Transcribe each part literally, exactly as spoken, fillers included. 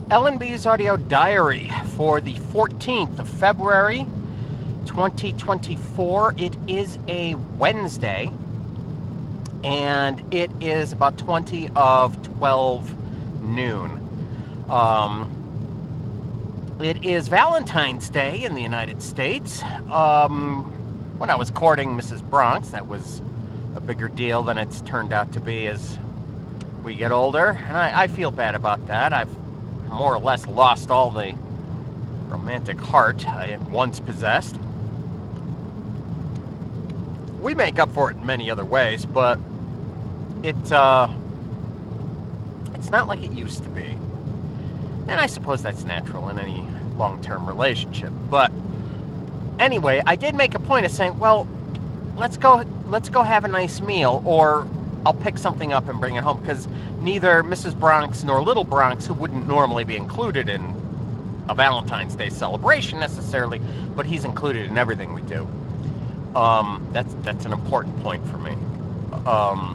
L N B's audio diary for the fourteenth of February, twenty twenty-four. It is a Wednesday, and it is about twenty of twelve noon. Um, it is Valentine's Day in the United States. Um, when I was courting Missus Bronx, that was a bigger deal than it's turned out to be as we get older, and I, I feel bad about that. I've more or less lost all the romantic heart I once possessed. We make up for it in many other ways, but it uh, it's not like it used to be. And I suppose that's natural in any long-term relationship. But anyway, I did make a point of saying, well, let's go let's go have a nice meal, or I'll pick something up and bring it home, because neither Missus Bronx nor Little Bronx, who wouldn't normally be included in a Valentine's Day celebration necessarily, but he's included in everything we do. Um, that's that's an important point for me. Um,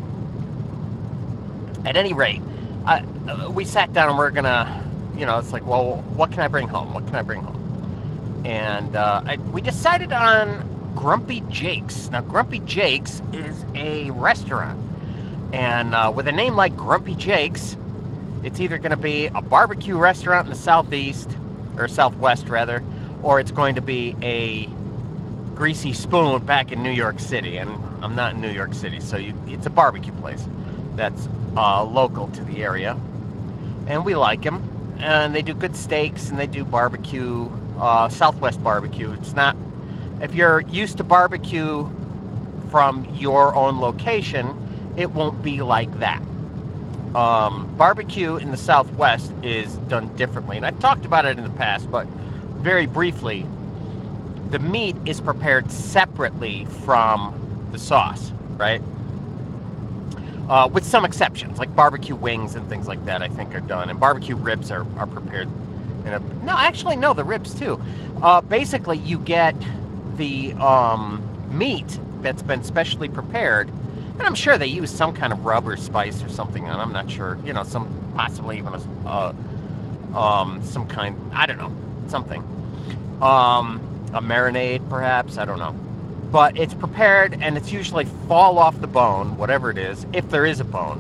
at any rate, I, uh, we sat down and we're gonna, you know, it's like, well, what can I bring home? What can I bring home? And uh, I, we decided on Grumpy Jake's. Now, Grumpy Jake's is a restaurant. And uh, with a name like Grumpy Jake's, it's either going to be a barbecue restaurant in the southeast, or southwest rather, or it's going to be a greasy spoon back in New York City. And I'm not in New York City, so you, it's a barbecue place that's uh, local to the area. And we like them. And they do good steaks, and they do barbecue, uh, Southwest barbecue. It's not, if you're used to barbecue from your own location, it won't be like that. Um, barbecue in the Southwest is done differently, and I've talked about it in the past, but very briefly, the meat is prepared separately from the sauce, right? Uh, with some exceptions, like barbecue wings and things like that, I think are done, and barbecue ribs are, are prepared in a, no, actually, no, the ribs too. Uh, basically, you get the um, meat that's been specially prepared. And I'm sure they use some kind of rub or spice or something, and I'm not sure, you know, some possibly even a, uh, um, some kind, I don't know, something. Um, a marinade, perhaps, I don't know. But it's prepared, and it's usually fall off the bone, whatever it is, if there is a bone.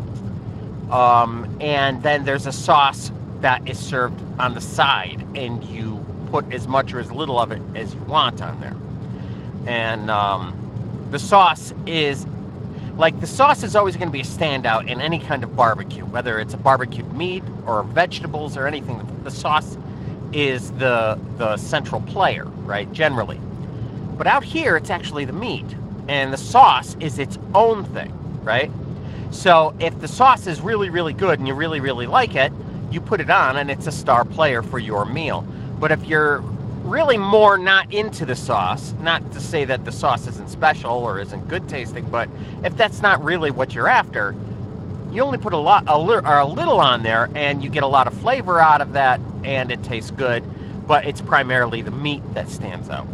Um, and then there's a sauce that is served on the side, and you put as much or as little of it as you want on there. And um, the sauce is... Like, the sauce is always going to be a standout in any kind of barbecue, whether it's a barbecued meat or vegetables or anything. The sauce is the the central player, right, generally. But out here, it's actually the meat, and the sauce is its own thing, right? So if the sauce is really, really good and you really, really like it, you put it on, and it's a star player for your meal. But if you're really more not into the sauce, not to say that the sauce isn't special or isn't good tasting, but if that's not really what you're after, you only put a lot, a, li- or a little on there, and you get a lot of flavor out of that, and it tastes good. But it's primarily the meat that stands out.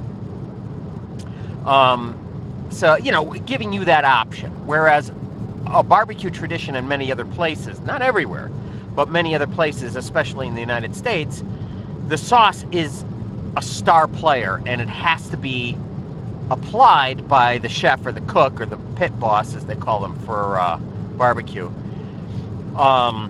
Um, so you know, giving you that option. Whereas a barbecue tradition in many other places, not everywhere, but many other places, especially in the United States, the sauce is a star player, and it has to be applied by the chef or the cook or the pit boss, as they call them for uh, barbecue, um,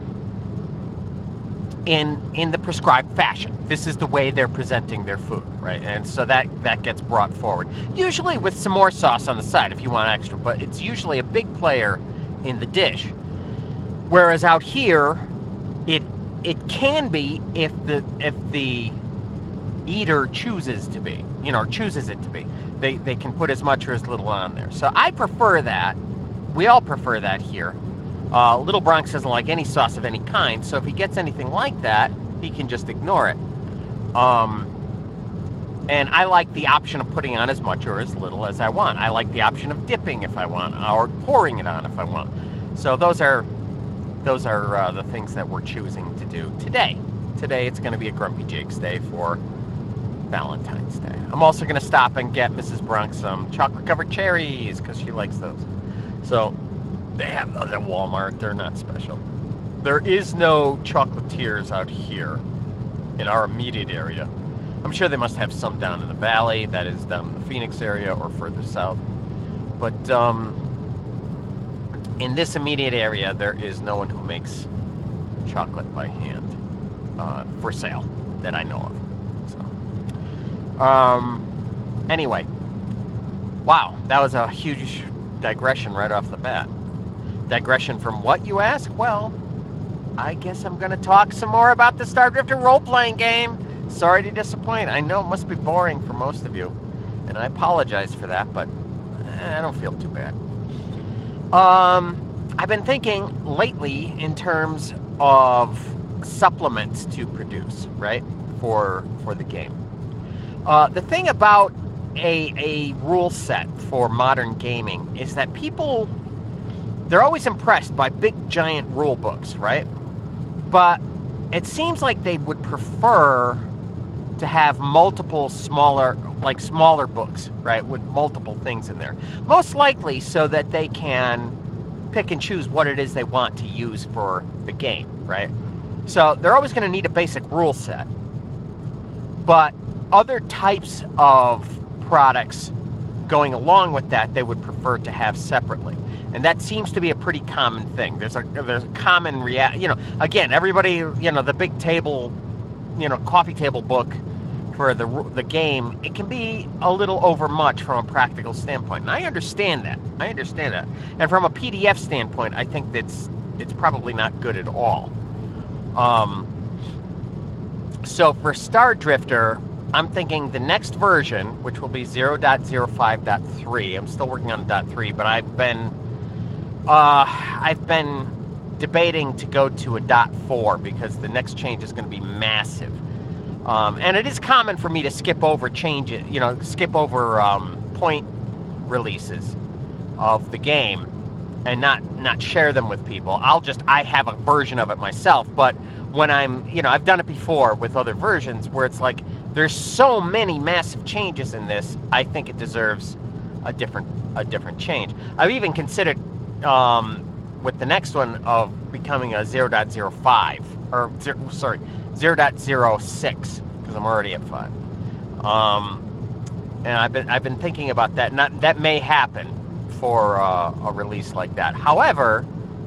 in in the prescribed fashion. This is the way they're presenting their food, right? And so that that gets brought forward, usually with some more sauce on the side if you want extra, but it's usually a big player in the dish. Whereas out here, it it can be if the if the eater chooses to be, you know, chooses it to be. They they can put as much or as little on there. So I prefer that. We all prefer that here. Uh, Little Bronx doesn't like any sauce of any kind, so if he gets anything like that, he can just ignore it. Um, and I like the option of putting on as much or as little as I want. I like the option of dipping if I want, or pouring it on if I want. So those are those are uh, the things that we're choosing to do today. Today it's going to be a Grumpy Jake's Day for Valentine's Day. I'm also going to stop and get Missus Bronx some chocolate-covered cherries, because she likes those. So they have those at Walmart. They're not special. there is no chocolatiers out here in our immediate area. I'm sure they must have some down in the valley, that is down in the Phoenix area or further south. But um, in this immediate area, there is no one who makes chocolate by hand uh, for sale that I know of. So, um, anyway, wow, that was a huge digression right off the bat. Digression from what, you ask? Well, I guess I'm going to talk some more about the Star Drifter role-playing game. Sorry to disappoint. I know it must be boring for most of you, and I apologize for that, but I don't feel too bad. Um, I've been thinking lately in terms of supplements to produce, right, for for the game. Uh, the thing about a a rule set for modern gaming is that people, they're always impressed by big giant rule books, right? But it seems like they would prefer to have multiple smaller, like smaller books, right, with multiple things in there. Most likely so that they can pick and choose what it is they want to use for the game, right? So they're always going to need a basic rule set. But other types of products going along with that, they would prefer to have separately. And that seems to be a pretty common thing. There's a there's a common rea- you know, again, everybody, you know, the big table, you know, coffee table book for the the game, it can be a little overmuch from a practical standpoint. And I understand that. I understand that. And from a P D F standpoint, I think that's it's probably not good at all. Um, so for Star Drifter, I'm thinking the next version, which will be zero point zero five point three. I'm still working on point three, but I've been uh, I've been debating to go to a point four because the next change is going to be massive. Um, and it is common for me to skip over changes, you know, skip over um, point releases of the game and not not share them with people. I'll just I have a version of it myself, but when I'm, you know, I've done it before with other versions where it's like there's so many massive changes in this, I think it deserves a different a different change. I've even considered um, with the next one of becoming a zero point zero five or zero, sorry zero point zero six because I'm already at five. Um, and I've been I've been thinking about that. Not that may happen for uh, a release like that. However,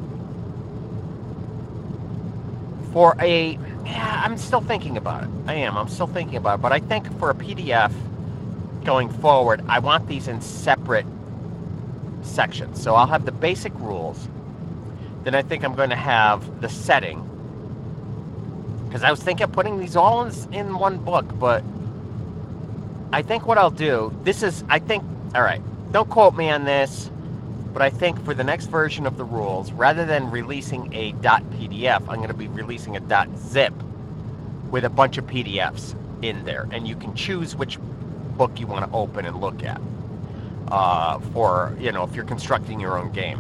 for a yeah, I'm still thinking about it. I am. I'm still thinking about it. But I think for a P D F going forward, I want these in separate sections. So I'll have the basic rules. Then I think I'm going to have the setting. Because I was thinking of putting these all in, in one book, but I think what I'll do, this is, I think, all right, don't quote me on this, but I think for the next version of the rules, rather than releasing a .pdf, I'm going to be releasing a .zip with a bunch of P D Fs in there. And you can choose which book you want to open and look at uh, for, you know, if you're constructing your own game.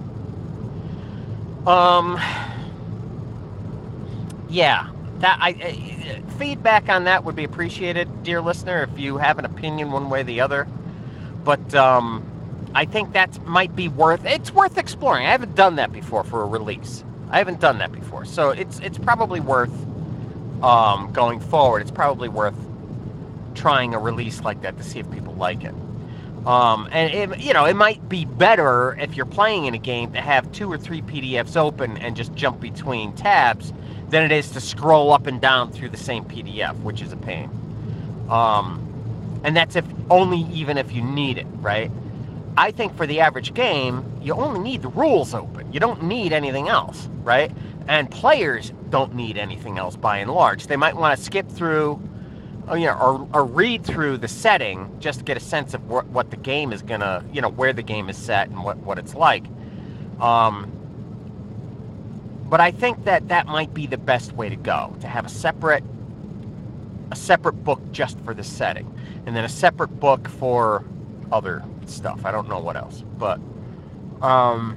Um, yeah, that I, I feedback on that would be appreciated, dear listener, if you have an opinion one way or the other. But um, I think that might be worth, it's worth exploring. I haven't done that before for a release. I haven't done that before. So it's it's probably worth um, going forward. It's probably worth trying a release like that to see if people like it. Um, and, it, you know, it might be better if you're playing in a game to have two or three P D Fs open and just jump between tabs than it is to scroll up and down through the same P D F, which is a pain. Um, and that's if only even if you need it, right? I think for the average game, you only need the rules open. You don't need anything else, right? And players don't need anything else by and large. They might want to skip through, or, you know, or, or read through the setting just to get a sense of wh- what the game is gonna, you know, where the game is set and what, what it's like. Um, but I think that that might be the best way to go, to have a separate, a separate book just for the setting, and then a separate book for other stuff. I don't know what else, but um,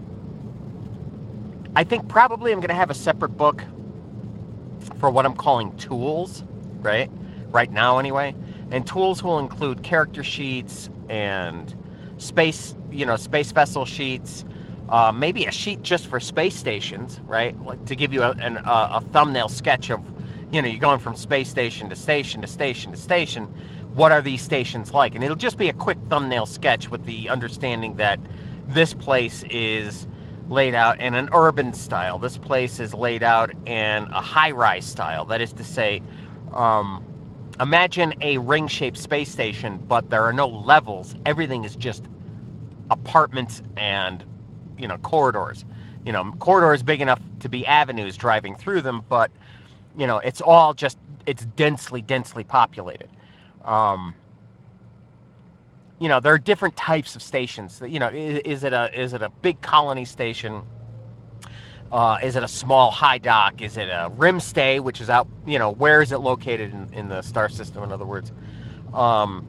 I think probably I'm going to have a separate book for what I'm calling tools, right? Right now, anyway. And tools will include character sheets and space, you know, space vessel sheets, Uh, maybe a sheet just for space stations, right? Like to give you a, an, a, a thumbnail sketch of, you know, you're going from space station to station to station to station. What are these stations like? And it'll just be a quick thumbnail sketch with the understanding that this place is laid out in an urban style. This place is laid out in a high-rise style. That is to say, um, imagine a ring-shaped space station, but there are no levels. Everything is just apartments and, you know, corridors. You know, corridors big enough to be avenues driving through them, but, you know, it's all just, it's densely, densely populated. Um, you know, there are different types of stations. You know, is, is it a is it a big colony station? Uh, is it a small high dock? Is it a rim stay, which is out? You know, where is it located in, in the star system? In other words, um,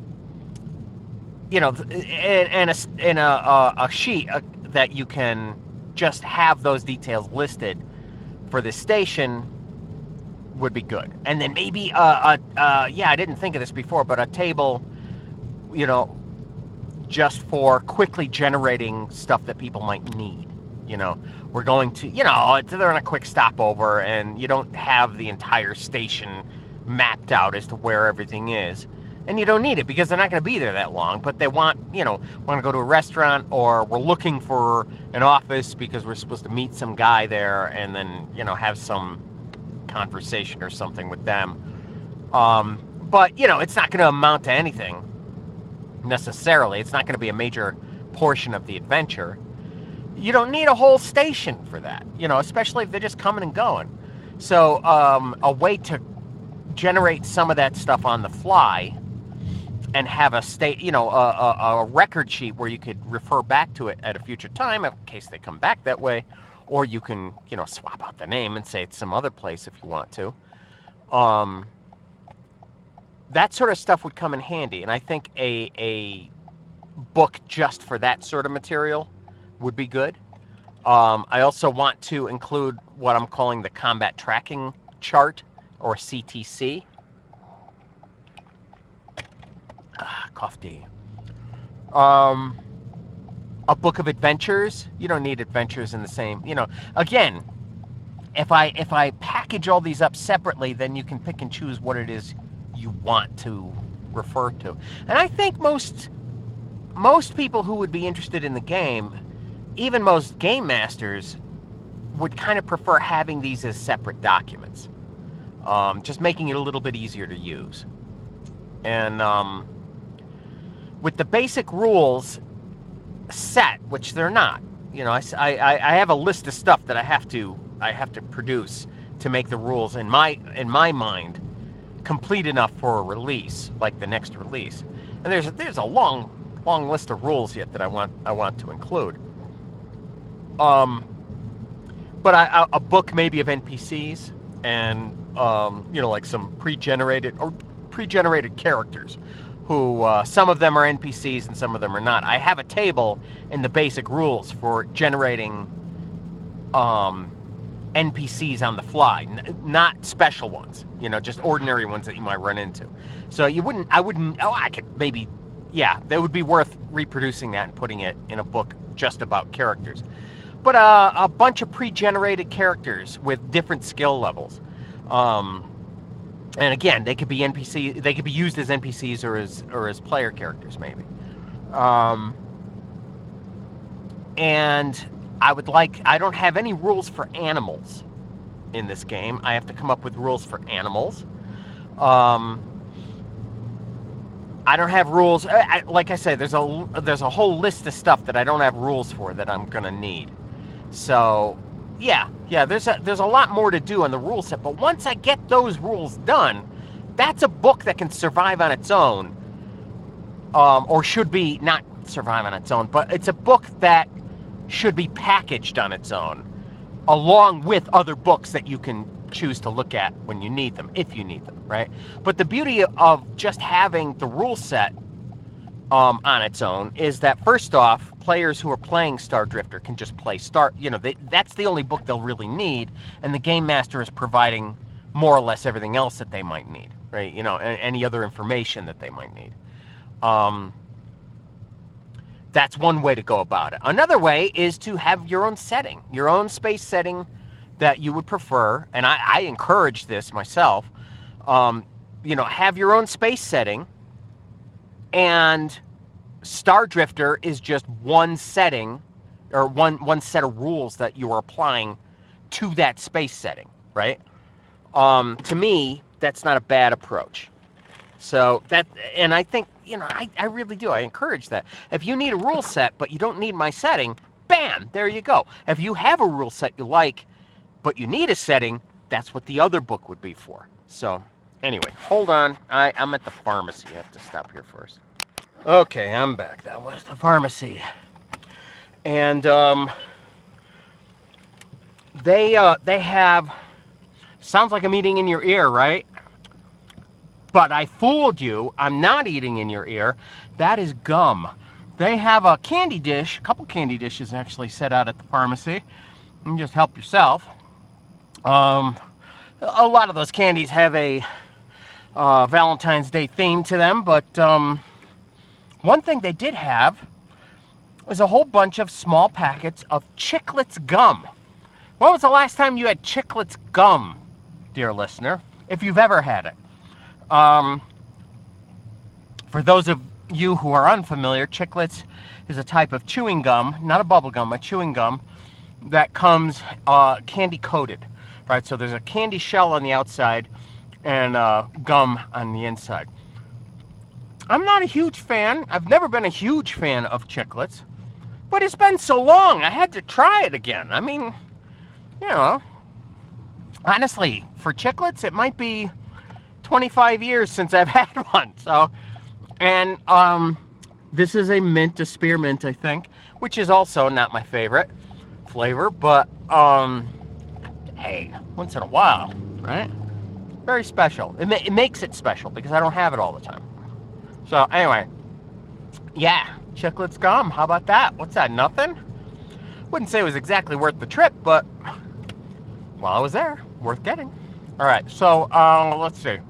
you know, and, and a and a, a, a sheet uh, that you can just have those details listed for this station would be good. And then maybe a, a, a yeah, I didn't think of this before, but a table, you know, just for quickly generating stuff that people might need. You know, we're going to, you know, they're on a quick stopover and you don't have the entire station mapped out as to where everything is. And you don't need it because they're not going to be there that long, but they want, you know, want to go to a restaurant, or we're looking for an office because we're supposed to meet some guy there and then, you know, have some conversation or something with them. Um, but, you know, it's not going to amount to anything necessarily. It's not going to be a major portion of the adventure. You don't need a whole station for that, you know, especially if they're just coming and going. So um, a way to generate some of that stuff on the fly and have a state, you know, a, a, a record sheet where you could refer back to it at a future time in case they come back that way, or you can, you know, swap out the name and say it's some other place if you want to. Um, that sort of stuff would come in handy, and I think a a book just for that sort of material would be good. Um, I also want to include what I'm calling the combat tracking chart, or C T C. Ah, coffee. Um, a book of adventures. You don't need adventures in the same, you know, again, if I if I package all these up separately, then you can pick and choose what it is you want to refer to. And I think most most people who would be interested in the game, even most game masters, would kind of prefer having these as separate documents, um, just making it a little bit easier to use. And um, with the basic rules set, which they're not, you know, I, I, I have a list of stuff that I have to I have to produce to make the rules in my in my mind complete enough for a release, like the next release. And there's there's a long long list of rules yet that I want I want to include. Um, but I, a book maybe of N P Cs and um, you know, like some pre-generated or pre-generated characters, who uh, some of them are N P Cs and some of them are not. I have a table in the basic rules for generating um, N P Cs on the fly, n- not special ones, you know, just ordinary ones that you might run into. So you wouldn't, I wouldn't, oh, I could maybe, yeah, that would be worth reproducing that and putting it in a book just about characters. But uh, a bunch of pre-generated characters with different skill levels. Um, and again, they could be N P C, they could be used as N P Cs or as or as player characters maybe. Um, and I would like, I don't have any rules for animals in this game. I have to come up with rules for animals. Um, I don't have rules. I, like I said, there's a there's a whole list of stuff that I don't have rules for that I'm gonna need. So, yeah, yeah. There's a there's a lot more to do on the rule set. But once I get those rules done, that's a book that can survive on its own, um, or should be not survive on its own. But it's a book that should be packaged on its own, along with other books that you can choose to look at when you need them, if you need them, right? But the beauty of just having the rule set um, on its own is that, first off, players who are playing Star Drifter can just play Star, you know, they, that's the only book they'll really need, and the Game Master is providing more or less everything else that they might need, right? You know, any other information that they might need. Um, That's one way to go about it. Another way is to have your own setting, your own space setting that you would prefer. And I, I encourage this myself. Um, you know, have your own space setting, and Star Drifter is just one setting or one one set of rules that you are applying to that space setting, right? Um, to me, that's not a bad approach. So that, and I think, you know, I, I really do. I encourage that. If you need a rule set, but you don't need my setting, bam, there you go. If you have a rule set you like, but you need a setting, that's what the other book would be for. So anyway, hold on. I, I'm at the pharmacy. I have to stop here first. Okay, I'm back. That was the pharmacy. And um, they uh, they have, sounds like I'm eating in your ear, right? But I fooled you. I'm not eating in your ear. That is gum. They have a candy dish, a couple candy dishes actually set out at the pharmacy. You can just help yourself. Um, a lot of those candies have a uh, Valentine's Day theme to them, but um, one thing they did have was a whole bunch of small packets of Chiclets gum. When was the last time you had Chiclets gum, dear listener, if you've ever had it? Um, for those of you who are unfamiliar, Chiclets is a type of chewing gum, not a bubble gum, a chewing gum that comes uh, candy coated, right? So there's a candy shell on the outside and uh, gum on the inside. I'm not a huge fan. I've never been a huge fan of Chiclets, but it's been so long, I had to try it again. I mean, you know, honestly, for Chiclets, it might be twenty-five years since I've had one. So, and um, this is a mint, a spearmint, I think, which is also not my favorite flavor, but um, hey, once in a while, right? Very special. It, ma it makes it special because I don't have it all the time. So anyway, yeah, Chiclets gum. How about that? What's that? Nothing? Wouldn't say it was exactly worth the trip, but while I was there, worth getting. All right, so uh, let's see.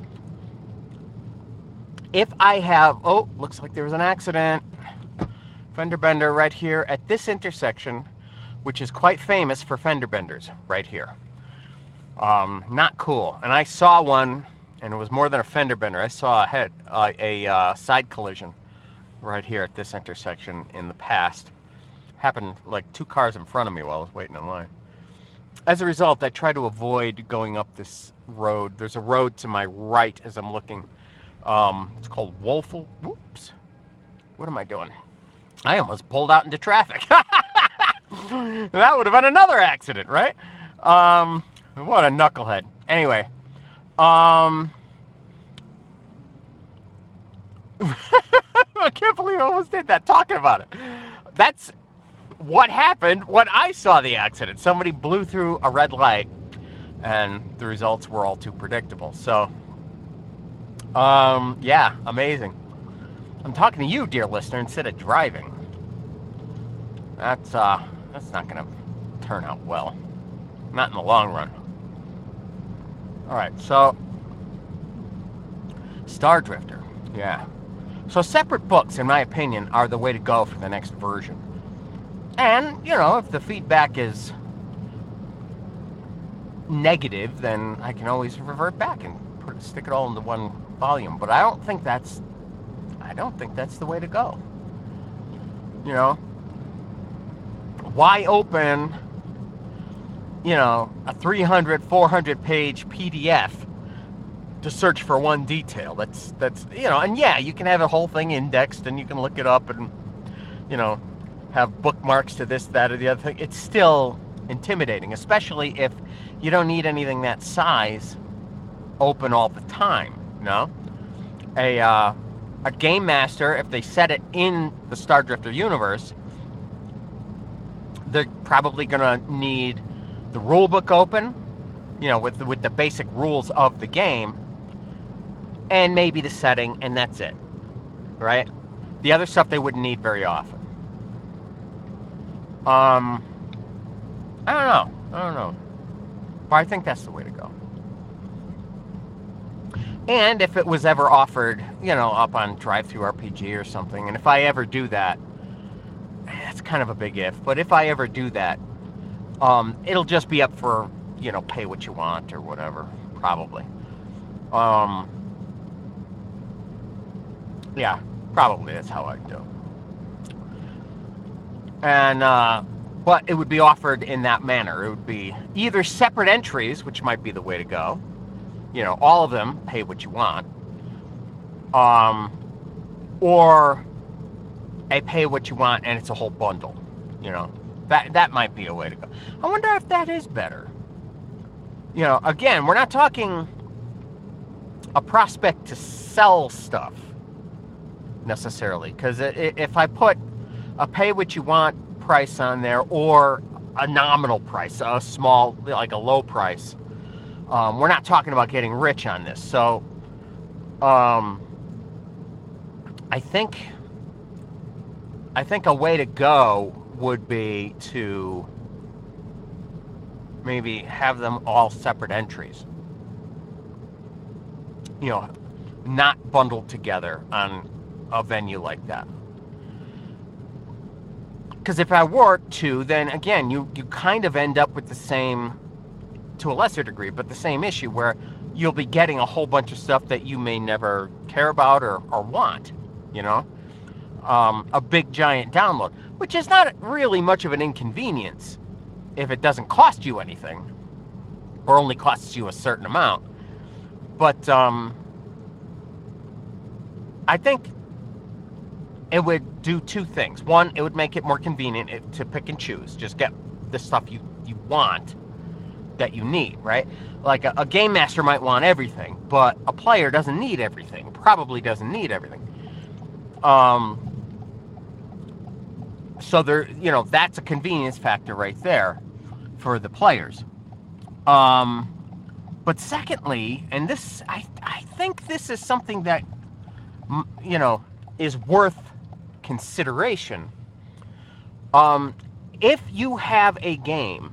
If I have, oh, looks like there was an accident. Fender bender right here at this intersection, which is quite famous for fender benders right here. Um, not cool. And I saw one, and it was more than a fender bender. I saw a head, uh, a uh, side collision right here at this intersection in the past. Happened like two cars in front of me while I was waiting in line. As a result, I try to avoid going up this road. There's a road to my right as I'm looking. Um, it's called Woelfel. Whoops. What am I doing? I almost pulled out into traffic. That would have been another accident, right? Um, what a knucklehead. Anyway. Um, I can't believe I almost did that talking about it. That's what happened when I saw the accident. Somebody blew through a red light, and the results were all too predictable. So, um, yeah, amazing. I'm talking to you, dear listener, instead of driving. That's, uh, that's not going to turn out well. Not in the long run. All right, so, Star Drifter, yeah. So separate books, in my opinion, are the way to go for the next version. And, you know, if the feedback is negative, then I can always revert back and put, stick it all into one volume. But I don't think that's, I don't think that's the way to go. You know, why open, you know, a three hundred, four hundred page P D F to search for one detail? That's, that's, you know, and yeah, you can have a whole thing indexed and you can look it up and, you know, have bookmarks to this, that, or the other thing. It's still intimidating, especially if you don't need anything that size open all the time, you know? A, uh, a game master, if they set it in the Star Drifter universe, they're probably gonna need the rule book open, you know, with the, with the basic rules of the game, and maybe the setting, and that's it, right? The other stuff they wouldn't need very often. Um, I don't know. I don't know. But I think that's the way to go. And if it was ever offered, you know, up on Drive Through R P G or something, and if I ever do that, kind of a big if, but if I ever do that, um, it'll just be up for, you know, pay what you want or whatever, probably. Um, yeah, probably that's how I'd do. And, uh, but it would be offered in that manner. It would be either separate entries, which might be the way to go. You know, all of them, pay what you want. Um, or a pay what you want and it's a whole bundle. You know, that that might be a way to go. I wonder if that is better. You know, again, we're not talking a prospect to sell stuff necessarily, because if I put a pay what you want price on there or a nominal price, a small, like a low price, um, we're not talking about getting rich on this. So um, I think I think a way to go would be to maybe have them all separate entries. You know, not bundled together on a venue like that. Because if I were to, then again, you, you kind of end up with the same, to a lesser degree, but the same issue where you'll be getting a whole bunch of stuff that you may never care about or, or want, you know? Um, a big giant download, which is not really much of an inconvenience if it doesn't cost you anything, or only costs you a certain amount. But um, I think it would do two things. One, it would make it more convenient to pick and choose. Just get the stuff you, you want that you need, right? Like a, a game master might want everything, but a player doesn't need everything, probably doesn't need everything. Um, so there, you know, that's a convenience factor right there for the players. Um, but secondly, and this, I, I think this is something that, you know, is worth consideration. Um, if you have a game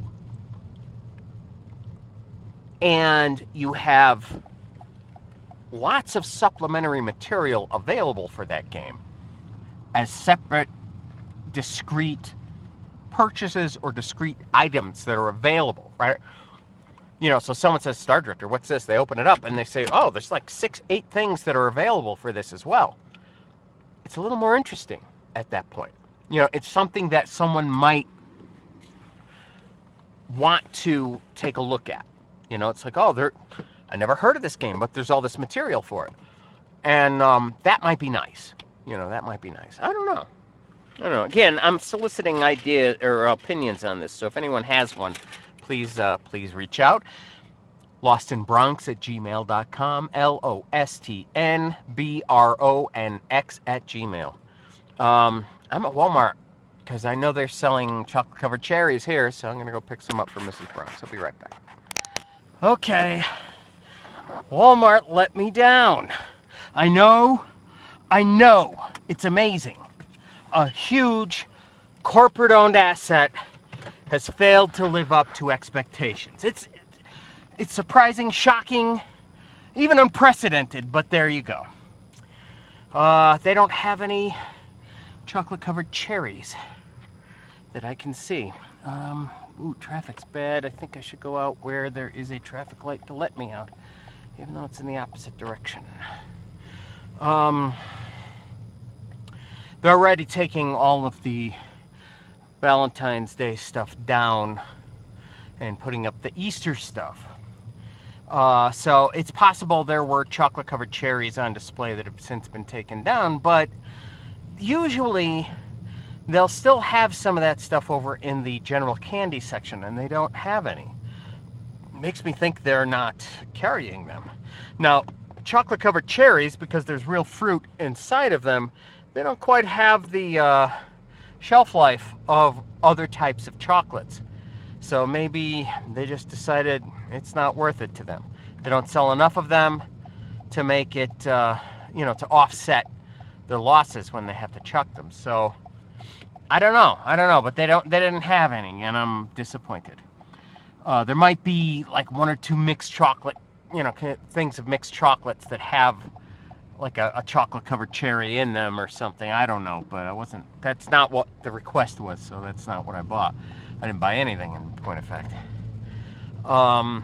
and you have lots of supplementary material available for that game as separate, discrete purchases or discrete items that are available, right? You know, so someone says, Star Drifter, what's this? They open it up and they say, oh, there's like six, eight things that are available for this as well. It's a little more interesting at that point. You know, it's something that someone might want to take a look at. You know, it's like, oh, there, I never heard of this game, but there's all this material for it. And um, that might be nice. You know, that might be nice. I don't know. I don't know. Again, I'm soliciting ideas or opinions on this. So if anyone has one, please, uh, please reach out. lostinbronx at gmail dot com. L O S T N B R O N X at Gmail. Um, I'm at Walmart because I know they're selling chocolate-covered cherries here, so I'm going to go pick some up for Missus Bronx. I'll be right back. Okay. Walmart let me down. I know. I know. It's amazing. A huge corporate-owned asset has failed to live up to expectations. It's it's surprising, shocking, even unprecedented, but there you go. Uh, they don't have any chocolate-covered cherries that I can see. Um, ooh, traffic's bad. I think I should go out where there is a traffic light to let me out, even though it's in the opposite direction. Um, they're already taking all of the Valentine's Day stuff down and putting up the Easter stuff. Uh, so it's possible there were chocolate-covered cherries on display that have since been taken down, but usually they'll still have some of that stuff over in the general candy section, and they don't have any. Makes me think they're not carrying them. Now, chocolate-covered cherries, because there's real fruit inside of them, they don't quite have the uh, shelf life of other types of chocolates. So maybe they just decided it's not worth it to them. They don't sell enough of them to make it, uh, you know, to offset their losses when they have to chuck them. So I don't know. I don't know, but they don't. They didn't have any, and I'm disappointed. Uh, there might be like one or two mixed chocolate, you know, things of mixed chocolates that have like a, a chocolate covered cherry in them or something. I don't know, but I wasn't. That's not what the request was, so that's not what I bought. I didn't buy anything, in point of fact. Um.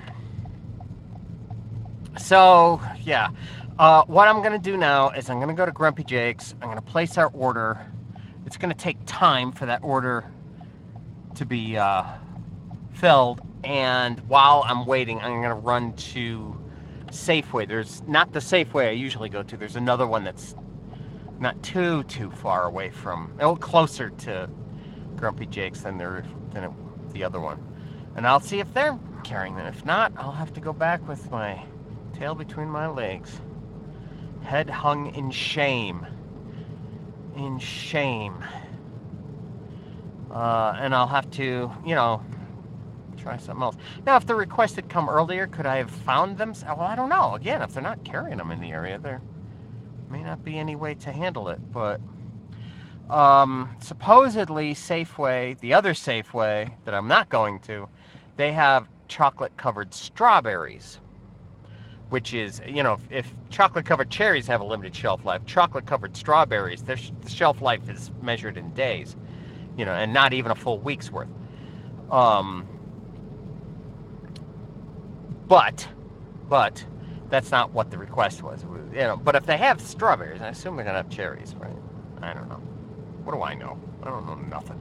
So yeah, uh, what I'm gonna do now is I'm gonna go to Grumpy Jake's. I'm gonna place our order. It's gonna take time for that order to be uh, filled, and while I'm waiting, I'm gonna run to Safeway. There's not the Safeway I usually go to. There's another one that's not too too far away from, a little closer to Grumpy Jake's than there than it, the other one. And I'll see if they're carrying them. If not, I'll have to go back with my tail between my legs, head hung in shame. In shame. Uh, and I'll have to, you know, try something else. Now, if the request had come earlier, could I have found them? Well, I don't know. Again, if they're not carrying them in the area, there may not be any way to handle it. But um, supposedly Safeway, the other Safeway that I'm not going to, they have chocolate-covered strawberries, which is, you know, if, if chocolate-covered cherries have a limited shelf life, chocolate-covered strawberries, their sh- the shelf life is measured in days, you know, and not even a full week's worth. Um, but, but, that's not what the request was. You know, but if they have strawberries, I assume they're gonna have cherries, right? I don't know. What do I know? I don't know nothing.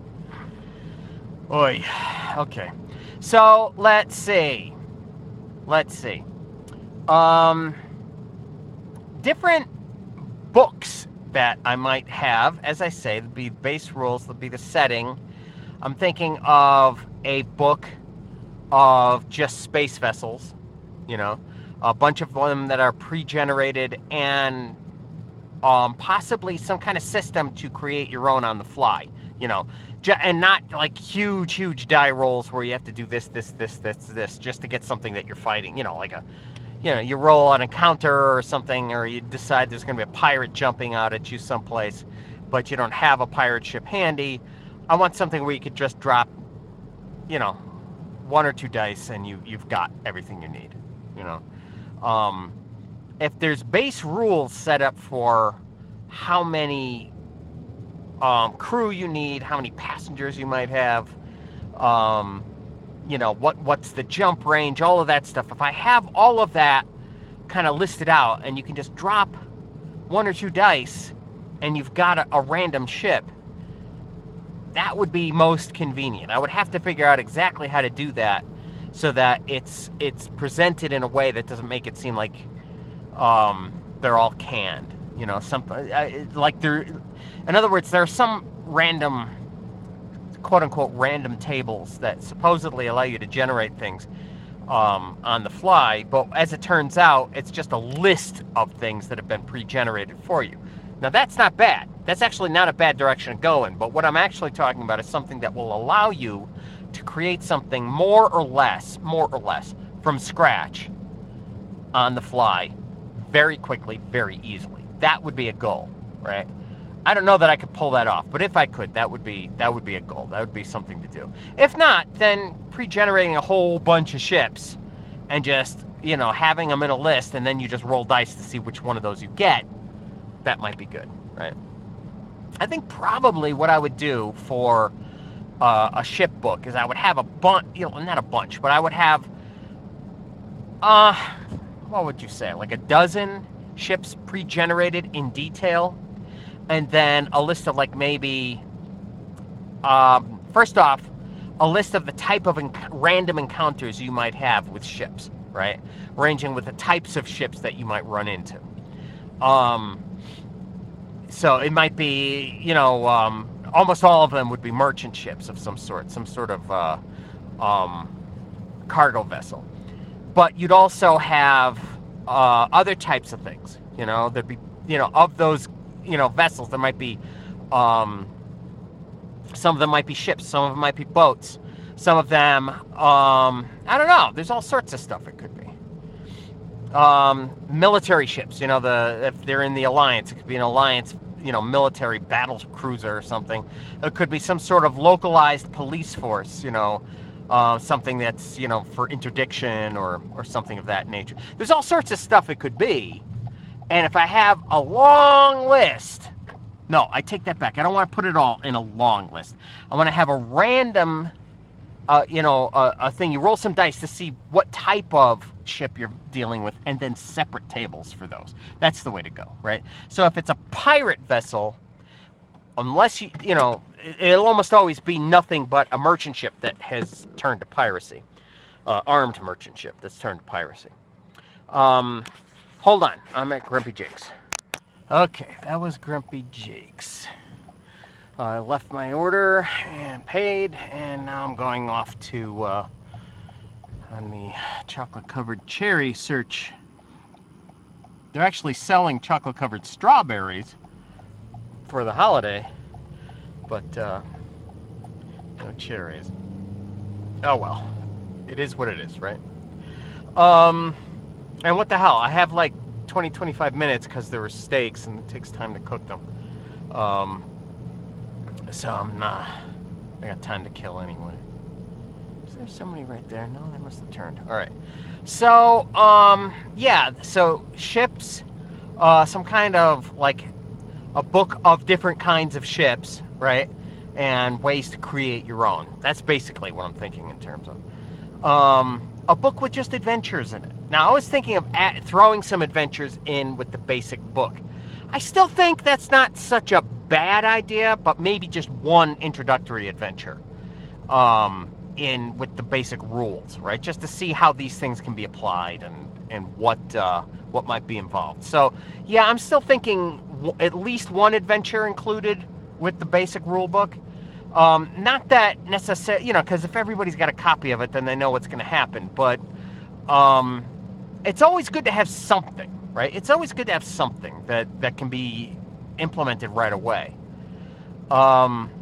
Oy. Okay. So let's see. Let's see. Um, different books that I might have, as I say, there'll be base rules, there'll be the setting. I'm thinking of a book of just space vessels, you know, a bunch of them that are pre-generated, and um, possibly some kind of system to create your own on the fly, you know, and not like huge, huge die rolls where you have to do this, this, this, this, this, just to get something that you're fighting, you know, like a, you know, you roll on a counter or something, or you decide there's going to be a pirate jumping out at you someplace, but you don't have a pirate ship handy. I want something where you could just drop, you know, one or two dice and you, you've got everything you need, you know. Um, if there's base rules set up for how many um, crew you need, how many passengers you might have, um, you know, what what's the jump range, all of that stuff. If I have all of that kind of listed out and you can just drop one or two dice and you've got a, a random ship, that would be most convenient. I would have to figure out exactly how to do that so that it's it's presented in a way that doesn't make it seem like um, they're all canned. You know, something uh, like there. In other words, there are some random, quote unquote, random tables that supposedly allow you to generate things um, on the fly, but as it turns out, it's just a list of things that have been pre-generated for you. Now, that's not bad. That's actually not a bad direction to go in, but what I'm actually talking about is something that will allow you to create something more or less, more or less, from scratch on the fly very quickly, very easily. That would be a goal, right? I don't know that I could pull that off, but if I could, that would be that would be a goal. That would be something to do. If not, then pre-generating a whole bunch of ships and just, you know, having them in a list, and then you just roll dice to see which one of those you get, that might be good, right? I think probably what I would do for uh, a ship book is I would have a bunch, you know, not a bunch, but I would have, uh, what would you say, like a dozen ships pre-generated in detail, and then a list of like maybe, um, first off, a list of the type of enc- random encounters you might have with ships, right? Ranging with the types of ships that you might run into. Um, so it might be, you know, um, almost all of them would be merchant ships of some sort, some sort of uh, um, cargo vessel. But you'd also have uh, other types of things, you know, there'd be, you know, of those, you know, vessels, there might be, um, some of them might be ships, some of them might be boats, some of them, um, I don't know, there's all sorts of stuff it could be. Um, military ships, you know, the if they're in the Alliance, it could be an Alliance, you know, military battle cruiser or something. It could be some sort of localized police force, you know, uh, something that's, you know, for interdiction or, or something of that nature. There's all sorts of stuff it could be. And if I have a long list, no, I take that back. I don't want to put it all in a long list. I want to have a random, uh, you know, uh, a thing. You roll some dice to see what type of ship you're dealing with, and then separate tables for those. That's the way to go, right? So if it's a pirate vessel, unless you, you know, it'll almost always be nothing but a merchant ship that has turned to piracy. Uh, armed merchant ship that's turned to piracy. Um, hold on, I'm at Grumpy Jake's. Okay, that was Grumpy Jake's. Uh, I left my order and paid, and now I'm going off to, uh, on the chocolate-covered cherry search. They're actually selling chocolate-covered strawberries for the holiday, but uh, no cherries. Oh well, it is what it is, right? Um, and what the hell? I have like twenty, twenty-five minutes because there were steaks and it takes time to cook them. Um, so I'm not, I got time to kill anyway. Is there somebody right there? No, they must have turned. All right. So, um, yeah, so ships, uh, some kind of like a book of different kinds of ships, right? And ways to create your own. That's basically what I'm thinking in terms of. Um, a book with just adventures in it. Now, I was thinking of at, throwing some adventures in with the basic book. I still think that's not such a bad idea, but maybe just one introductory adventure um, in with the basic rules, right? Just to see how these things can be applied and and what uh, what might be involved. So, yeah, I'm still thinking w- at least one adventure included with the basic rule book. Um, not that necessary, you know, because if everybody's got a copy of it, then they know what's going to happen. But um, it's always good to have something, right? It's always good to have something that, that can be implemented right away. Um,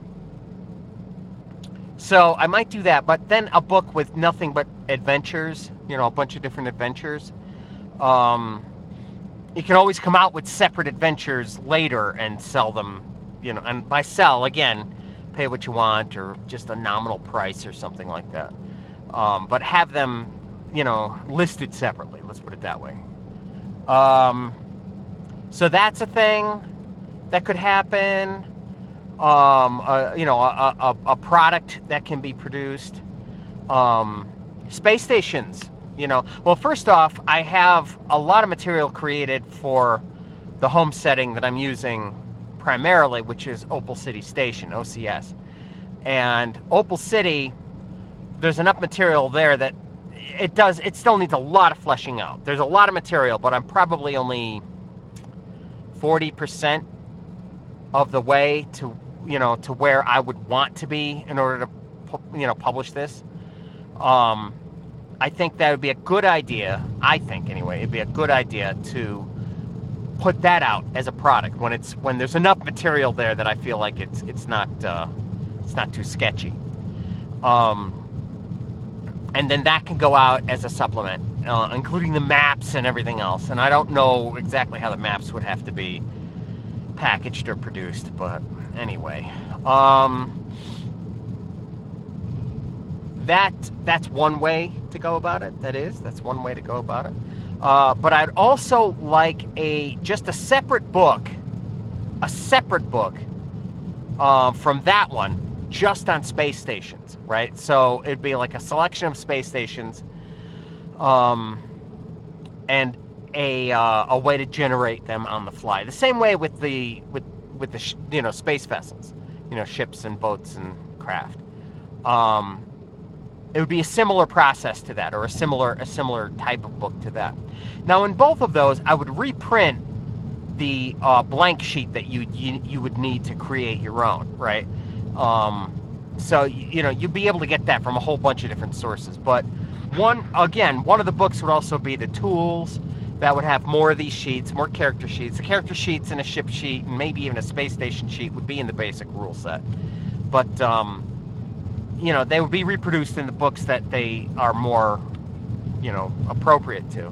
so I might do that, but then a book with nothing but adventures, you know, a bunch of different adventures. Um, you can always come out with separate adventures later and sell them, you know, and by sell, again, pay what you want or just a nominal price or something like that. Um, but have them, you know, listed separately. Let's put it that way. Um, so that's a thing that could happen. Um, uh, you know, a, a, a product that can be produced. Um, space stations, you know. Well, first off, I have a lot of material created for the home setting that I'm using primarily, which is Opal City Station, O C S. And Opal City, there's enough material there that it does, it still needs a lot of fleshing out. There's a lot of material, but I'm probably only forty percent of the way to, you know, to where I would want to be in order to, you know, publish this. Um, I think that would be a good idea, I think anyway, it'd be a good idea to put that out as a product when it's when there's enough material there that I feel like it's it's not uh, it's not too sketchy, um, and then that can go out as a supplement, uh, including the maps and everything else. And I don't know exactly how the maps would have to be packaged or produced, but anyway, um, that that's one way to go about it. That is, that's one way to go about it. Uh, but I'd also like a just a separate book, a separate book uh, from that one, just on space stations, right? So it'd be like a selection of space stations, um, and a uh, a way to generate them on the fly. The same way with the with with the sh- you know space vessels, you know ships and boats and craft. Um, It would be a similar process to that, or a similar a similar type of book to that. Now, in both of those, I would reprint the uh, blank sheet that you, you you would need to create your own, right? Um, so you know you'd be able to get that from a whole bunch of different sources. But one again, one of the books would also be the tools that would have more of these sheets, more character sheets. The character sheets and a ship sheet, and maybe even a space station sheet, would be in the basic rule set. But um, you know, they would be reproduced in the books that they are more, you know, appropriate to.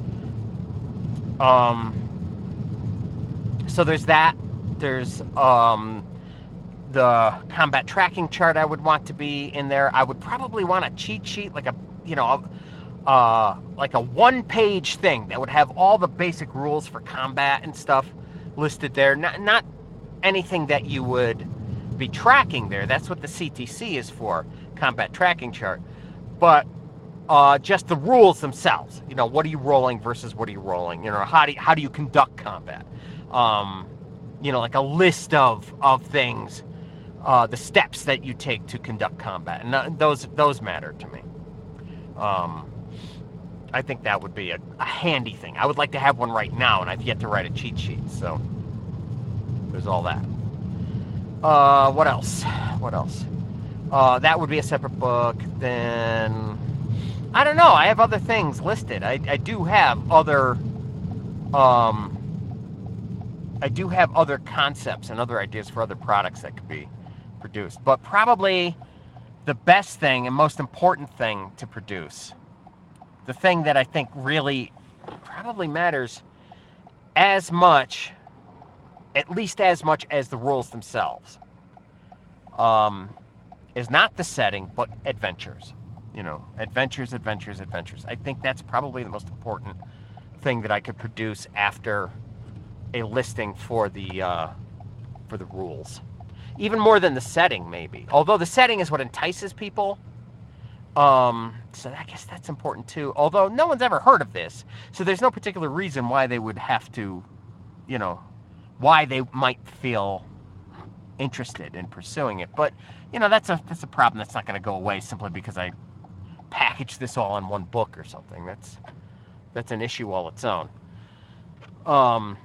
Um, so there's that. There's um, the combat tracking chart I would want to be in there. I would probably want a cheat sheet, like a, you know, uh, like a one-page thing that would have all the basic rules for combat and stuff listed there. Not, not anything that you would be tracking there. That's what the C T C is for, combat tracking chart. But uh, just the rules themselves. You know, what are you rolling versus what are you rolling? You know, how do you, how do you conduct combat? Um, you know, like a list of of things, uh, the steps that you take to conduct combat, and those those matter to me. Um, I think that would be a, a handy thing. I would like to have one right now, and I've yet to write a cheat sheet. So there's all that. Uh, what else? What else? Uh, that would be a separate book. Then I don't know. I have other things listed. I, I do have other. Um, I do have other concepts and other ideas for other products that could be produced. But probably the best thing and most important thing to produce, the thing that I think really probably matters as much, at least as much as the rules themselves, um, is not the setting, but adventures. You know, adventures, adventures, adventures. I think that's probably the most important thing that I could produce after a listing for the uh, for the rules, even more than the setting, maybe. Although the setting is what entices people, um, so I guess that's important too. Although no one's ever heard of this, so there's no particular reason why they would have to, you know, why they might feel interested in pursuing it. But you know, that's a that's a problem that's not going to go away simply because I package this all in one book or something. That's that's an issue all its own. Um.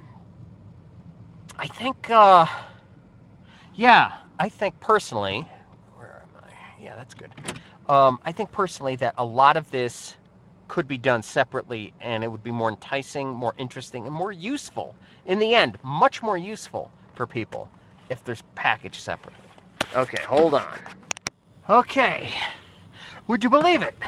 I think, uh, yeah, I think personally, where am I? Yeah, that's good. Um, I think personally that a lot of this could be done separately, and it would be more enticing, more interesting, and more useful. In the end, much more useful for people if there's packaged separately. Okay, hold on. Okay, would you believe it?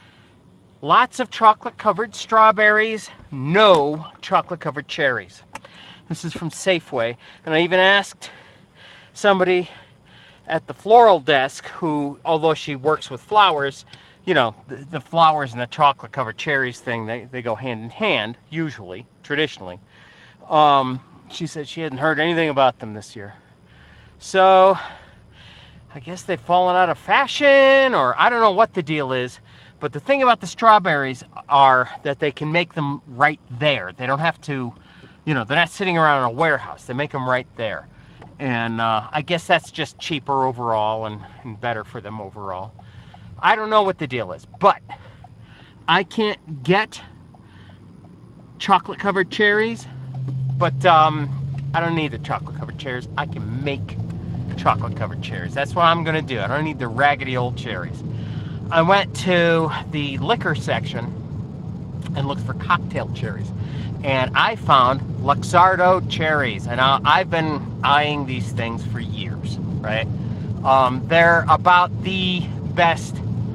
Lots of chocolate-covered strawberries, no chocolate-covered cherries. This is from Safeway, and I even asked somebody at the floral desk who, although she works with flowers, you know, the, the flowers and the chocolate-covered cherries thing, they, they go hand in hand, usually, traditionally. Um, she said she hadn't heard anything about them this year. So, I guess they've fallen out of fashion, or I don't know what the deal is, but the thing about the strawberries are that they can make them right there. They don't have to... You know, they're not sitting around in a warehouse. They make them right there. And uh, I guess that's just cheaper overall and, and better for them overall. I don't know what the deal is, but I can't get chocolate-covered cherries, but um, I don't need the chocolate-covered cherries. I can make chocolate-covered cherries. That's what I'm going to do. I don't need the raggedy old cherries. I went to the liquor section and looked for cocktail cherries. And I found Luxardo cherries, and I, I've been eyeing these things for years, right? Um, they're about the best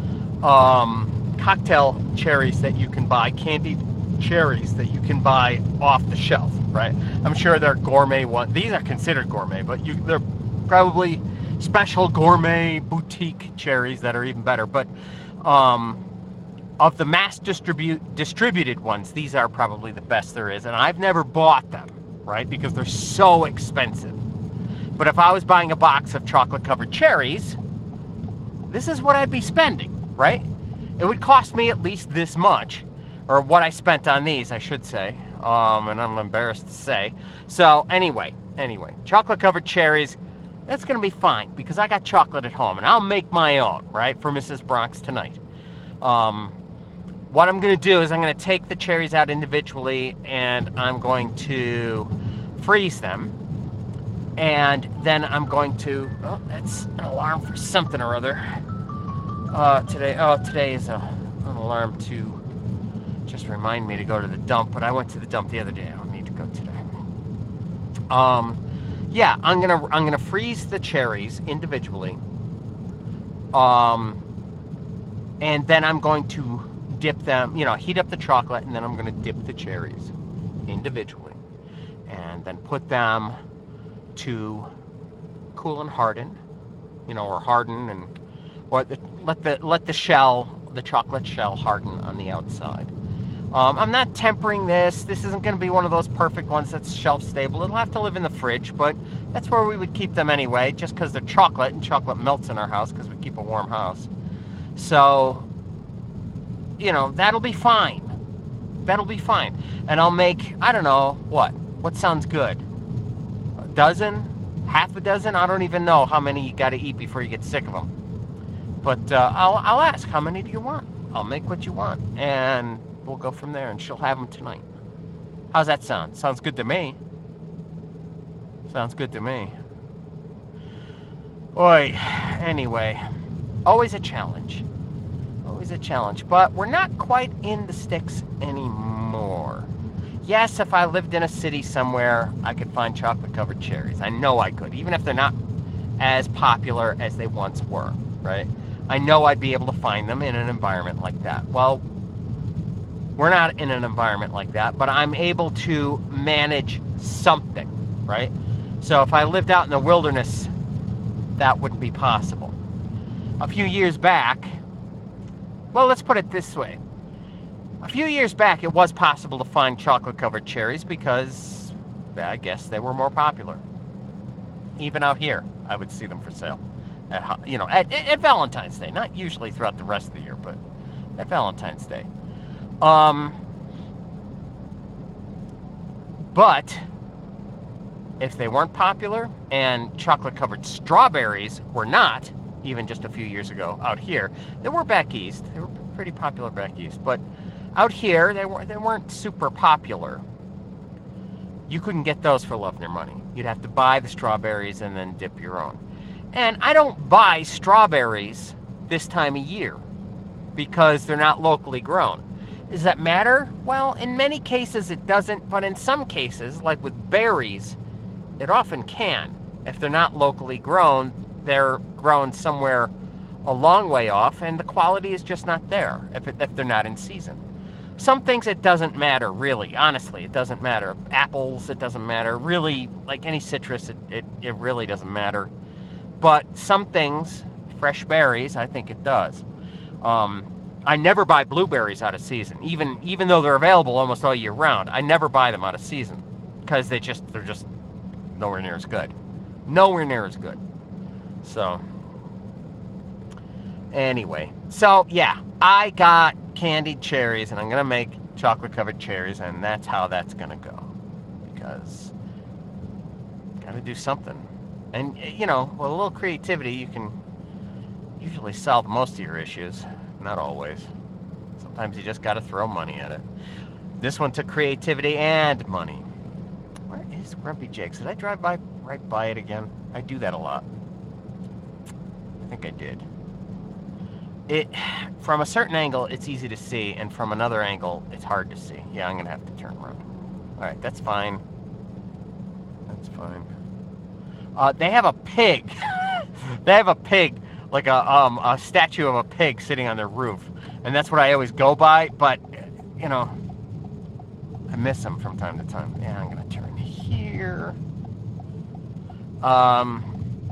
um, cocktail cherries that you can buy, candied cherries that you can buy off the shelf, right? I'm sure they're gourmet ones. These are considered gourmet, but you, they're probably special gourmet boutique cherries that are even better. But um, of the mass distribute distributed ones, these are probably the best there is, and I've never bought them, right, because they're so expensive. But if I was buying a box of chocolate-covered cherries, this is what I'd be spending, right? It would cost me at least this much, or what I spent on these, I should say, um, and I'm embarrassed to say. So anyway, anyway, chocolate-covered cherries, that's going to be fine, because I got chocolate at home, and I'll make my own, right, for Missus Bronx tonight. Um... What I'm going to do is I'm going to take the cherries out individually, and I'm going to freeze them. And then I'm going to, oh, that's an alarm for something or other. Uh, today, oh, today is a, an alarm to just remind me to go to the dump, but I went to the dump the other day. I don't need to go today. Um, yeah, I'm going to, I'm going to freeze the cherries individually. Um, and then I'm going to dip them, you know, heat up the chocolate, and then I'm going to dip the cherries individually, and then put them to cool and harden, you know, or harden, and or the, let the let the shell the chocolate shell harden on the outside. Um, I'm not tempering this. This isn't going to be one of those perfect ones that's shelf stable. It'll have to live in the fridge, but that's where we would keep them anyway, just because they're chocolate, and chocolate melts in our house because we keep a warm house. So, you know, that'll be fine. That'll be fine. And I'll make, I don't know, what? What sounds good? A dozen? Half a dozen? I don't even know how many you got to eat before you get sick of them. But uh, I'll, I'll ask, how many do you want? I'll make what you want. And we'll go from there, and she'll have them tonight. How's that sound? Sounds good to me. Sounds good to me. Oi, anyway, always a challenge. Always a challenge. But we're not quite in the sticks anymore. Yes, if I lived in a city somewhere, I could find chocolate-covered cherries. I know I could, even if they're not as popular as they once were, right? I know I'd be able to find them in an environment like that. Well, we're not in an environment like that, but I'm able to manage something, right? So if I lived out in the wilderness, that wouldn't be possible. A few years back, well, let's put it this way. A few years back, it was possible to find chocolate-covered cherries because, I guess, they were more popular. Even out here, I would see them for sale. At, you know, at, at Valentine's Day. Not usually throughout the rest of the year, but at Valentine's Day. Um, but if they weren't popular and chocolate-covered strawberries were not, even just a few years ago out here, they were back east. They were pretty popular back east, but out here they were they weren't super popular. You couldn't get those for love nor money. You'd have to buy the strawberries and then dip your own. And I don't buy strawberries this time of year because they're not locally grown. Does that matter? Well, in many cases it doesn't, but in some cases, like with berries, it often can. If they're not locally grown, they're grown somewhere a long way off, and the quality is just not there if, it, if they're not in season. Some things it doesn't matter, really, honestly, it doesn't matter. Apples, it doesn't matter. Really, like any citrus, it, it, it really doesn't matter. But some things, fresh berries, I think it does. Um, I never buy blueberries out of season, even even though they're available almost all year round. I never buy them out of season because they just they're just nowhere near as good, nowhere near as good. So anyway, so yeah, I got candied cherries, and I'm gonna make chocolate-covered cherries, and that's how that's gonna go. Because gotta do something, and you know, with a little creativity, you can usually solve most of your issues. Not always. Sometimes you just got to throw money at it. This one took creativity and money. Where is Grumpy Jake's? Did I drive by right by it again? I do that a lot. I think I did. It from a certain angle, it's easy to see, and from another angle, it's hard to see. Yeah, I'm gonna have to turn around. All right, that's fine. That's fine. Uh, they have a pig. They have a pig. Like a um a statue of a pig sitting on their roof, and that's what I always go by. But you know, I miss them from time to time. Yeah, I'm gonna turn here. Um,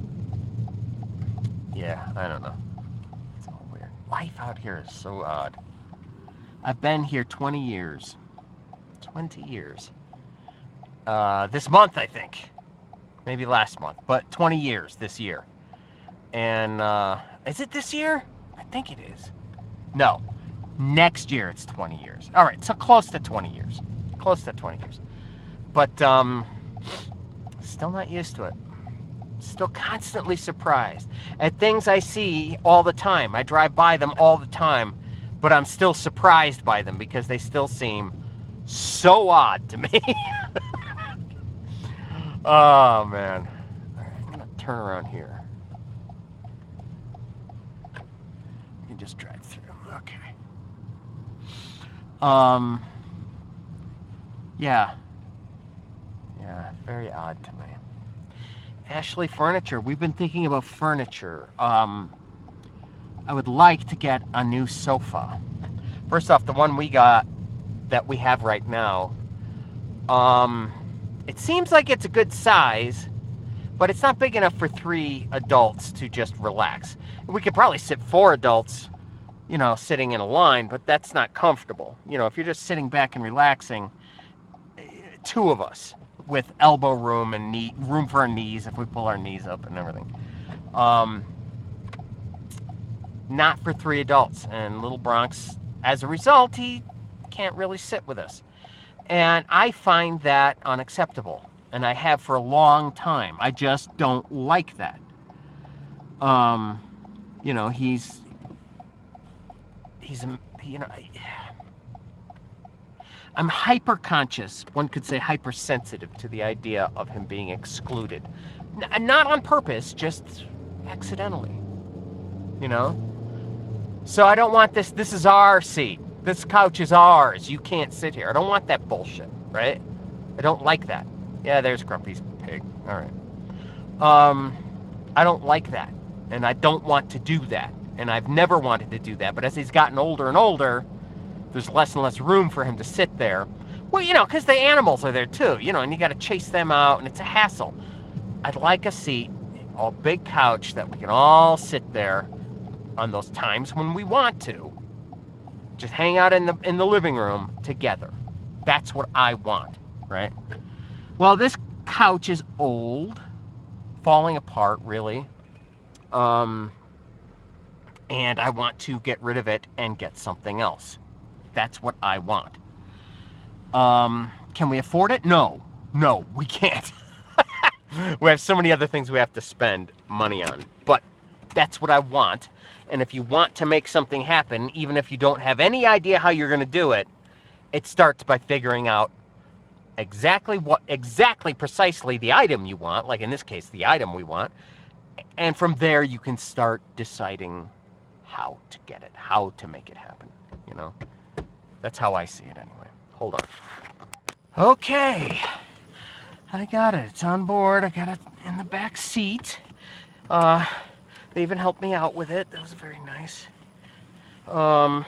yeah, I don't know. It's all weird. Life out here is so odd. I've been here twenty years. twenty years. Uh, this month I think, maybe last month, but twenty years this year. And, uh, is it this year? I think it is. No. Next year it's twenty years. All right, so close to twenty years. Close to twenty years. But, um, still not used to it. Still constantly surprised at things I see all the time. I drive by them all the time, but I'm still surprised by them because they still seem so odd to me. Oh, man. All right, I'm going to turn around here. Just drive through. Okay. Um. Yeah. Yeah. Very odd to me. Ashley Furniture. We've been thinking about furniture. Um. I would like to get a new sofa. First off, the one we got that we have right now. Um. It seems like it's a good size, but it's not big enough for three adults to just relax. We could probably sit four adults, you know, sitting in a line, but that's not comfortable. You know, if you're just sitting back and relaxing, two of us with elbow room and knee room for our knees if we pull our knees up and everything. Um, not for three adults. And little Bronx, as a result, he can't really sit with us. And I find that unacceptable. And I have for a long time. I just don't like that. Um, you know, he's, he's, you know, I'm hyper conscious, one could say hypersensitive to the idea of him being excluded. N- not on purpose, just accidentally, you know? So I don't want this, this is our seat. This couch is ours. You can't sit here. I don't want that bullshit, right? I don't like that. Yeah, there's Grumpy's pig. All right. Um, I don't like that. And I don't want to do that. And I've never wanted to do that. But as he's gotten older and older, there's less and less room for him to sit there. Well, you know, because the animals are there too, you know, and you got to chase them out, and it's a hassle. I'd like a seat, a big couch that we can all sit there on those times when we want to. Just hang out in the in the living room together. That's what I want, right? Well, this couch is old, falling apart, really. Um, and I want to get rid of it and get something else. That's what I want. Um, can we afford it? No. No, we can't. We have so many other things we have to spend money on. But that's what I want. And if you want to make something happen, even if you don't have any idea how you're going to do it, it starts by figuring out exactly what, exactly precisely the item you want, like in this case, the item we want. And from there, you can start deciding how to get it, how to make it happen, you know? That's how I see it anyway. Hold on. Okay. I got it. It's on board. I got it in the back seat. Uh, they even helped me out with it. That was very nice. Um.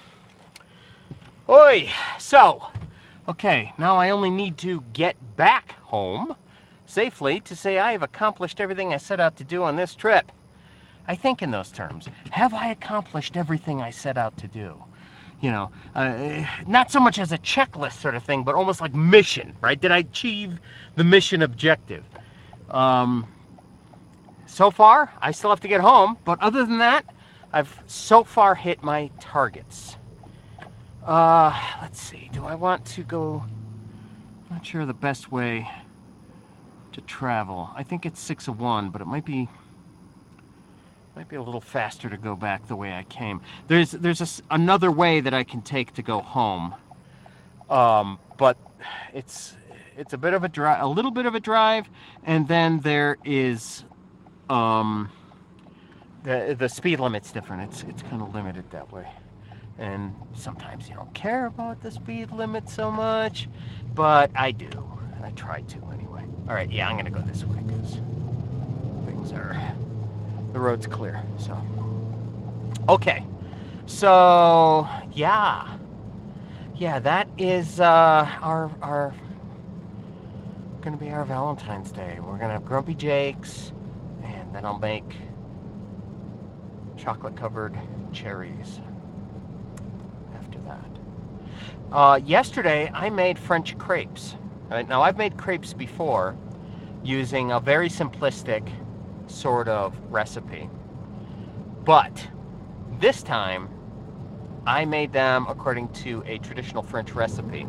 Oi. So, okay. Now I only need to get back home safely to say I have accomplished everything I set out to do on this trip. I think in those terms. Have I accomplished everything I set out to do? You know, uh, not so much as a checklist sort of thing, but almost like mission, right? Did I achieve the mission objective? Um, so far, I still have to get home, but other than that, I've so far hit my targets. Uh, let's see, do I want to go, I'm not sure the best way to travel. I think it's six of one, but it might be Might be a little faster to go back the way I came. There's there's a, another way that I can take to go home, um, but it's it's a bit of a drive, a little bit of a drive, and then there is um, the the speed limit's different. It's it's kind of limited that way, and sometimes you don't care about the speed limit so much, but I do. I try to anyway. All right, yeah, I'm gonna go this way because things are. The road's clear, so. Okay, so, yeah. Yeah, that is uh, our, our, gonna be our Valentine's Day. We're gonna have Grumpy Jake's, and then I'll make chocolate-covered cherries after that. Uh, yesterday, I made French crepes. Right? Now, I've made crepes before using a very simplistic sort of recipe, but this time I made them according to a traditional French recipe.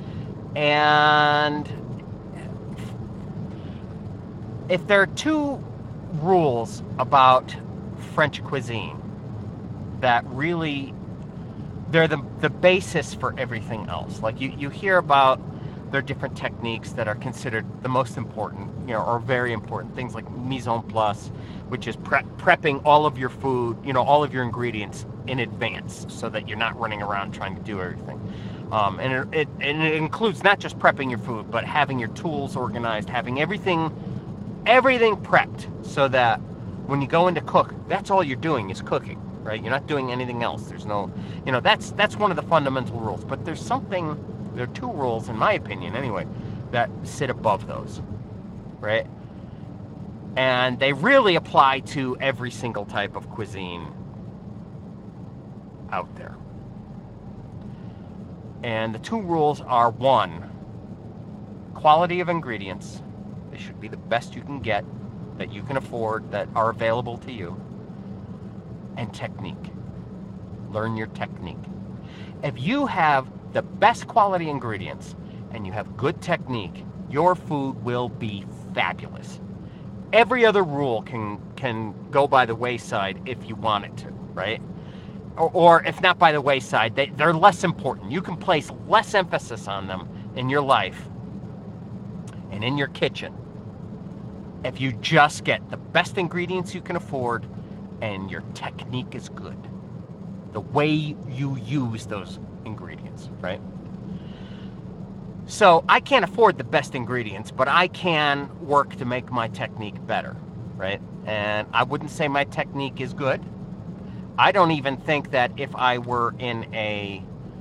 And if there are two rules about French cuisine that really, they're the, the basis for everything else. Like you, you hear about there are different techniques that are considered the most important, you know, or very important. Things like mise en place, which is prep, prepping all of your food, you know, all of your ingredients in advance so that you're not running around trying to do everything. Um, and, it, it, and it includes not just prepping your food, but having your tools organized, having everything, everything prepped so that when you go in to cook, that's all you're doing is cooking, right? You're not doing anything else. There's no, you know, that's that's one of the fundamental rules. But there's something, there are two rules, in my opinion anyway, that sit above those, right? And they really apply to every single type of cuisine out there. And the two rules are, one, quality of ingredients. They should be the best you can get, that you can afford, that are available to you. And technique. Learn your technique. If you have the best quality ingredients and you have good technique, your food will be fabulous. Every other rule can can go by the wayside if you want it to, right? Or, or if not by the wayside, they, they're less important. You can place less emphasis on them in your life and in your kitchen if you just get the best ingredients you can afford and your technique is good. The way you use those ingredients, right? So I can't afford the best ingredients, but I can work to make my technique better, right? And I wouldn't say my technique is good. I don't even think that if I were in a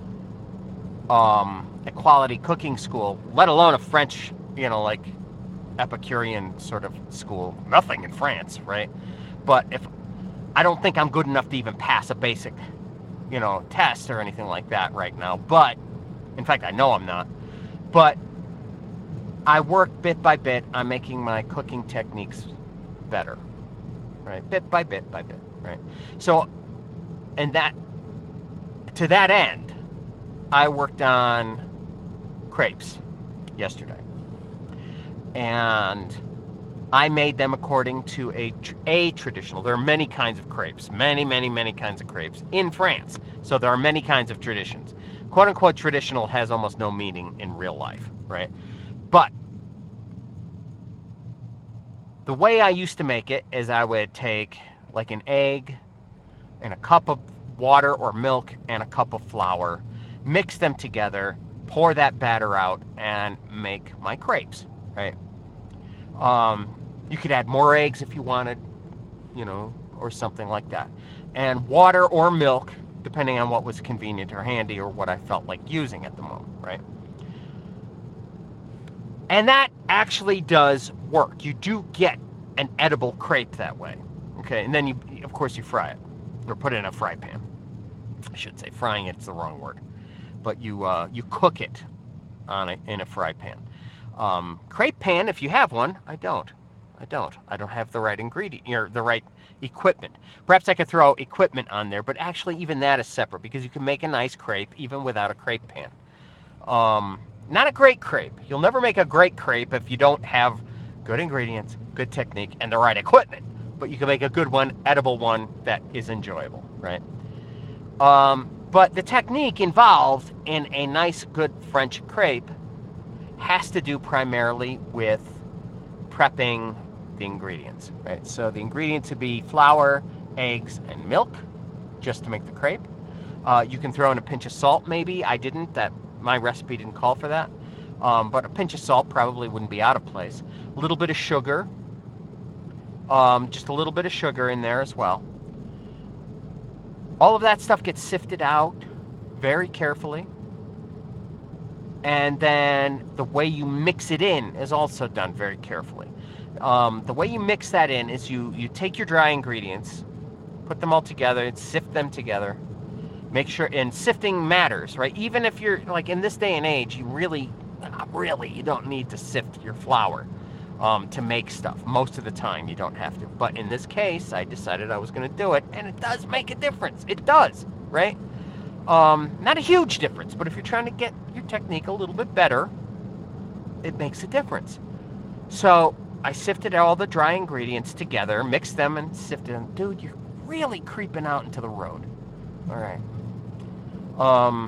um, a quality cooking school, let alone a French, you know, like Epicurean sort of school, nothing in France, right? But if I don't think I'm good enough to even pass a basic, you know, test or anything like that right now. But in fact, I know I'm not. But I work bit by bit on making my cooking techniques better, right? Bit by bit by bit, right? So, and that, to that end, I worked on crepes yesterday. And I made them according to a, a traditional. There are many kinds of crepes, many, many, many kinds of crepes in France. So there are many kinds of traditions. Quote unquote traditional has almost no meaning in real life, right? But the way I used to make it is I would take like an egg and a cup of water or milk and a cup of flour, mix them together, pour that batter out, and make my crepes, right? Um, you could add more eggs if you wanted, you know, or something like that. And water or milk, depending on what was convenient or handy or what I felt like using at the moment, right? And that actually does work. You do get an edible crepe that way, okay? And then, you, of course, you fry it or put it in a fry pan. I should say frying it's the wrong word. But you uh, you cook it on a, in a fry pan. Um, crepe pan, if you have one, I don't. I don't. I don't have the right ingredient or the right equipment. Perhaps I could throw equipment on there, but actually even that is separate because you can make a nice crepe even without a crepe pan. Um, not a great crepe. You'll never make a great crepe if you don't have good ingredients, good technique, and the right equipment. But you can make a good one, edible one that is enjoyable, right? Um, but the technique involved in a nice, good French crepe has to do primarily with prepping the ingredients, right? So the ingredients would be flour, eggs, and milk, just to make the crepe. Uh, you can throw in a pinch of salt, maybe. I didn't. That my recipe didn't call for that. Um, but a pinch of salt probably wouldn't be out of place. A little bit of sugar, um, just a little bit of sugar in there as well. All of that stuff gets sifted out very carefully. And then the way you mix it in is also done very carefully. Um, the way you mix that in is you, you take your dry ingredients, put them all together, and sift them together. Make sure, and sifting matters, right? Even if you're, like in this day and age, you really, really, you don't need to sift your flour um, to make stuff. Most of the time, you don't have to. But in this case, I decided I was going to do it, and it does make a difference. It does, right? Um, not a huge difference, but if you're trying to get your technique a little bit better, it makes a difference. So I sifted all the dry ingredients together, mixed them and sifted them. Dude, you're really creeping out into the road. All right. Um,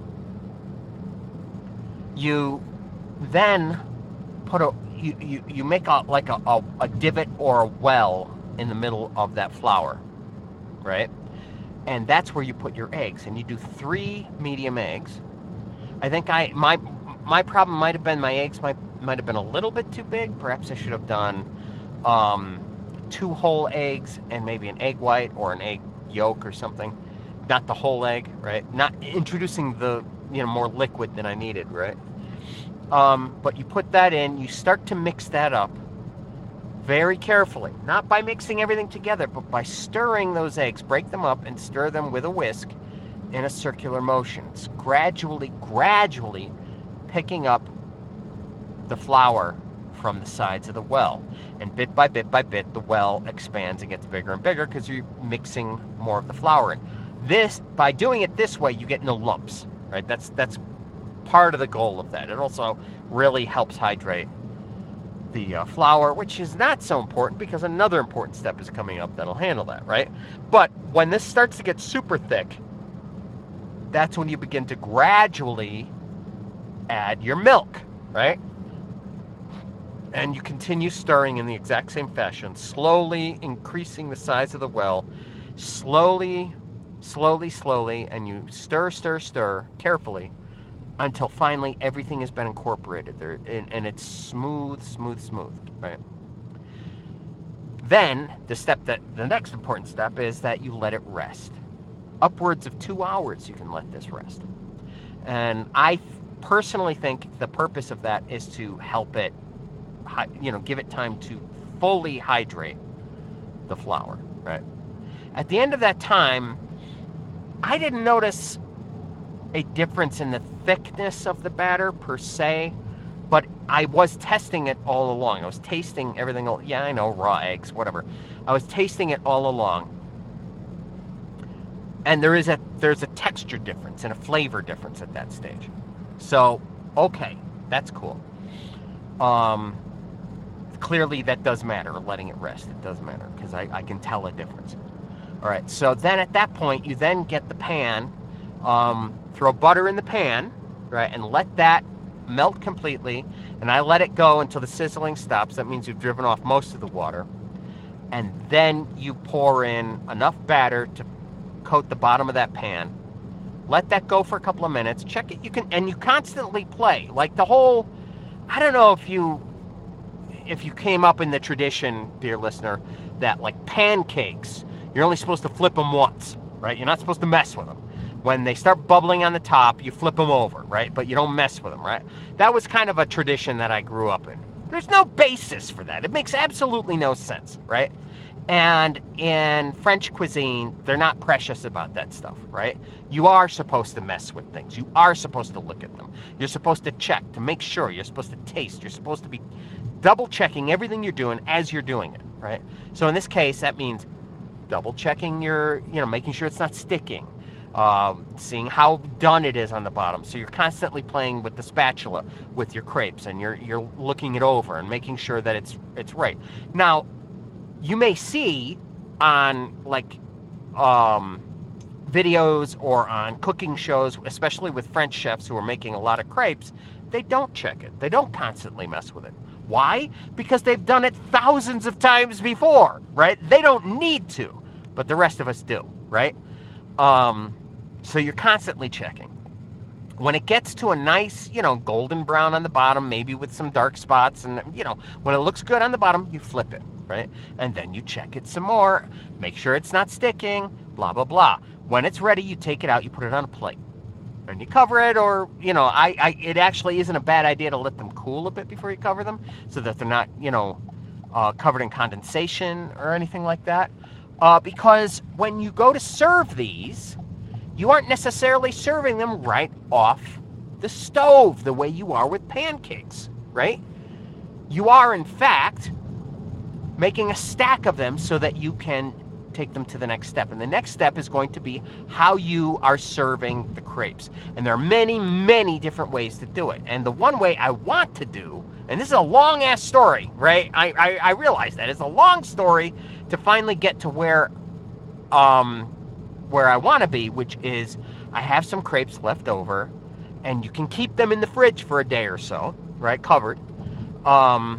you then put a, you, you, you make a, like a, a, a divot or a well in the middle of that flour, right? And that's where you put your eggs, and you do three medium eggs. I think I my my problem might have been my eggs might might have been a little bit too big. Perhaps I should have done um, two whole eggs and maybe an egg white or an egg yolk or something. Not the whole egg, right? Not introducing the you know more liquid than I needed, right? Um, but you put that in. You start to mix that up very carefully, not by mixing everything together, but by stirring those eggs. Break them up and stir them with a whisk in a circular motion. It's gradually, gradually picking up the flour from the sides of the well. And bit by bit by bit, the well expands and gets bigger and bigger because you're mixing more of the flour in. This, by doing it this way, you get no lumps, right? That's that's part of the goal of that. It also really helps hydrate the uh, flour, which is not so important because another important step is coming up that'll handle that, right? But when this starts to get super thick, that's when you begin to gradually add your milk, right? And you continue stirring in the exact same fashion, slowly increasing the size of the well, slowly, slowly, slowly, and you stir, stir, stir carefully until finally everything has been incorporated there, and, and it's smooth, smooth, smooth, right? Then the step that the next important step is that you let it rest. Upwards of two hours you can let this rest. And I personally think the purpose of that is to help it, you know, give it time to fully hydrate the flour, right? At the end of that time, I didn't notice a difference in the thickness of the batter per se, but I was testing it all along. I was tasting everything. Yeah, I know, raw eggs, whatever. I was tasting it all along. And there is a there's a texture difference and a flavor difference at that stage. So, okay, that's cool. Um, clearly that does matter, letting it rest. It does matter because I, I can tell a difference. All right, so then at that point, you then get the pan, um, throw butter in the pan, right, and let that melt completely. And I let it go until the sizzling stops. That means you've driven off most of the water. And then you pour in enough batter to coat the bottom of that pan. Let that go for a couple of minutes. Check it. You can, and you constantly play. Like the whole, I don't know if you, if you came up in the tradition, dear listener, that like pancakes, you're only supposed to flip them once, right? You're not supposed to mess with them. When they start bubbling on the top, you flip them over, right? But you don't mess with them, right? That was kind of a tradition that I grew up in. There's no basis for that. It makes absolutely no sense, right? And in French cuisine, they're not precious about that stuff, right? You are supposed to mess with things. You are supposed to look at them. You're supposed to check to make sure. You're supposed to taste. You're supposed to be double checking everything you're doing as you're doing it, right? So in this case, that means double checking your, you know, making sure it's not sticking. Um, seeing how done it is on the bottom. So you're constantly playing with the spatula with your crepes, and you're you're looking it over and making sure that it's it's right. Now, you may see on like um, videos or on cooking shows, especially with French chefs who are making a lot of crepes, they don't check it. They don't constantly mess with it. Why? Because they've done it thousands of times before, right? They don't need to, but the rest of us do, right? Um, so you're constantly checking. When it gets to a nice, you know, golden brown on the bottom, maybe with some dark spots, and, you know, when it looks good on the bottom, you flip it, right? And then you check it some more, make sure it's not sticking, blah, blah, blah. When it's ready, you take it out, you put it on a plate, and you cover it, or, you know, I, I it actually isn't a bad idea to let them cool a bit before you cover them, so that they're not, you know, uh, covered in condensation or anything like that. Uh, because when you go to serve these, you aren't necessarily serving them right off the stove the way you are with pancakes, right? You are, in fact, making a stack of them so that you can take them to the next step. And the next step is going to be how you are serving the crepes. And there are many, many different ways to do it. And the one way I want to do, and this is a long-ass story, right? I, I, I realize that. It's a long story to finally get to where um, where I want to be, which is I have some crepes left over, and you can keep them in the fridge for a day or so, right, covered. Um,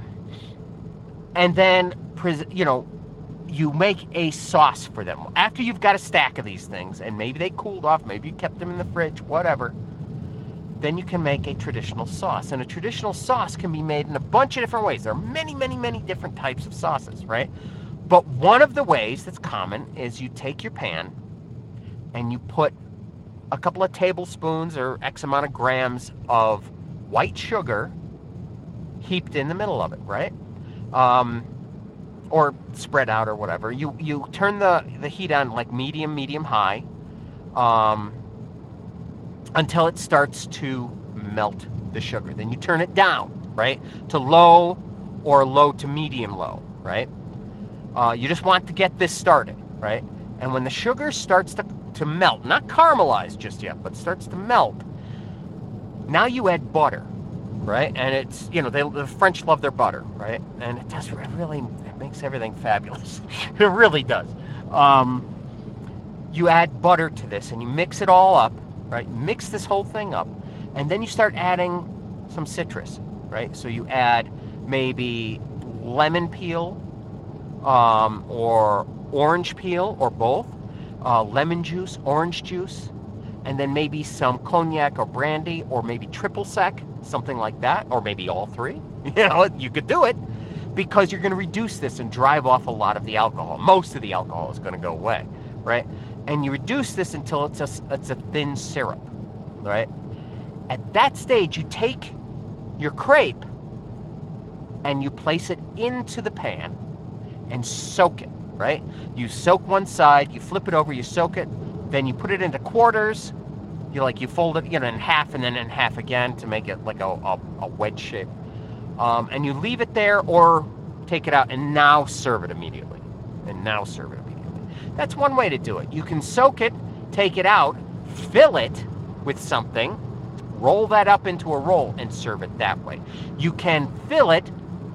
and then, you know, you make a sauce for them. After you've got a stack of these things, and maybe they cooled off, maybe you kept them in the fridge, whatever, then you can make a traditional sauce. And a traditional sauce can be made in a bunch of different ways. There are many, many, many different types of sauces, right? But one of the ways that's common is you take your pan and you put a couple of tablespoons or X amount of grams of white sugar heaped in the middle of it, right? Um, or spread out or whatever. You you turn the, the heat on like medium, medium high. Um, until it starts to melt the sugar. Then you turn it down, right, to low or low to medium low, right? Uh, you just want to get this started, right? And when the sugar starts to, to melt, not caramelize just yet, but starts to melt, now you add butter, right? And it's, you know, they, the French love their butter, right? And it does really, it makes everything fabulous. It really does. Um, you add butter to this and you mix it all up, right? Mix this whole thing up. And then you start adding some citrus, right? So you add maybe lemon peel um, or orange peel or both, uh, lemon juice, orange juice, and then maybe some cognac or brandy or maybe triple sec, something like that, or maybe all three. You know, you could do it because you're going to reduce this and drive off a lot of the alcohol. Most of the alcohol is going to go away, right? And you reduce this until it's a, it's a thin syrup, right? At that stage, you take your crepe and you place it into the pan and soak it, right? You soak one side, you flip it over, you soak it, then you put it into quarters. You like you fold it, you know, in half and then in half again to make it like a, a, a wedge shape. Um, and you leave it there or take it out and now serve it immediately. And now serve it immediately. That's one way to do it. You can soak it, take it out, fill it with something, roll that up into a roll and serve it that way. You can fill it,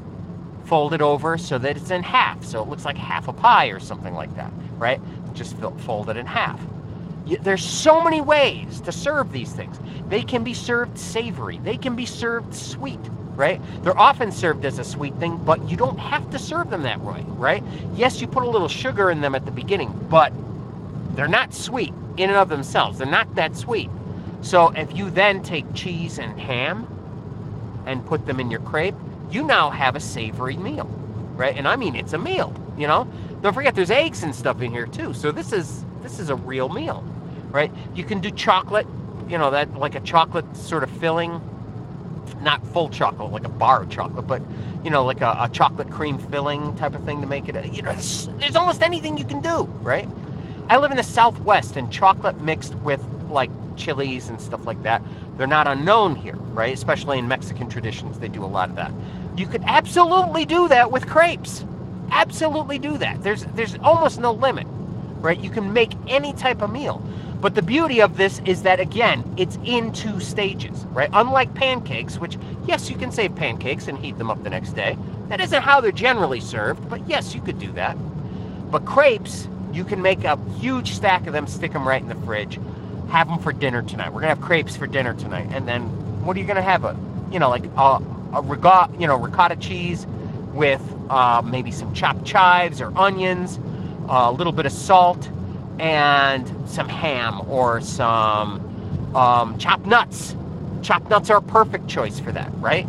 fold it over so that it's in half, so it looks like half a pie or something like that, right? Just fold it in half. There's so many ways to serve these things. They can be served savory. They can be served sweet, right? They're often served as a sweet thing, but you don't have to serve them that way, right? Yes, you put a little sugar in them at the beginning, but they're not sweet in and of themselves. They're not that sweet. So if you then take cheese and ham and put them in your crepe, you now have a savory meal, right? And I mean, it's a meal, you know? Don't forget there's eggs and stuff in here too. So this is this is a real meal, right? You can do chocolate, you know, that like a chocolate sort of filling, not full chocolate, like a bar of chocolate, but, you know, like a, a chocolate cream filling type of thing to make it, a, you know, there's almost anything you can do, right? I live in the Southwest, and chocolate mixed with like chilies and stuff like that, they're not unknown here, right? Especially in Mexican traditions, they do a lot of that. You could absolutely do that with crepes. Absolutely do that. There's there's almost no limit, right? You can make any type of meal. But the beauty of this is that, again, it's in two stages, right? Unlike pancakes, which, yes, you can save pancakes and heat them up the next day. That isn't how they're generally served, but yes, you could do that. But crepes, you can make a huge stack of them, stick them right in the fridge, have them for dinner tonight. We're gonna have crepes for dinner tonight. And then what are you gonna have? A, you know, like a, a ricotta, you know, ricotta cheese with uh, maybe some chopped chives or onions, a little bit of salt, and some ham or some um, chopped nuts. Chopped nuts are a perfect choice for that, right?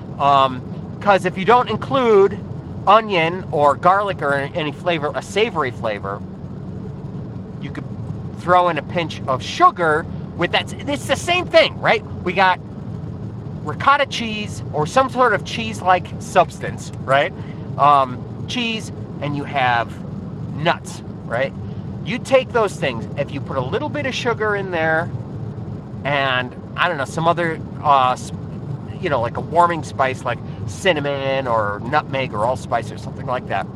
Because um, if you don't include onion or garlic or any flavor, a savory flavor, you could throw in a pinch of sugar with that. It's the same thing, right? We got ricotta cheese or some sort of cheese-like substance, right? Um, cheese, and you have nuts, right? You take those things, if you put a little bit of sugar in there and, I don't know, some other, uh, you know, like a warming spice like cinnamon or nutmeg or allspice or something like that,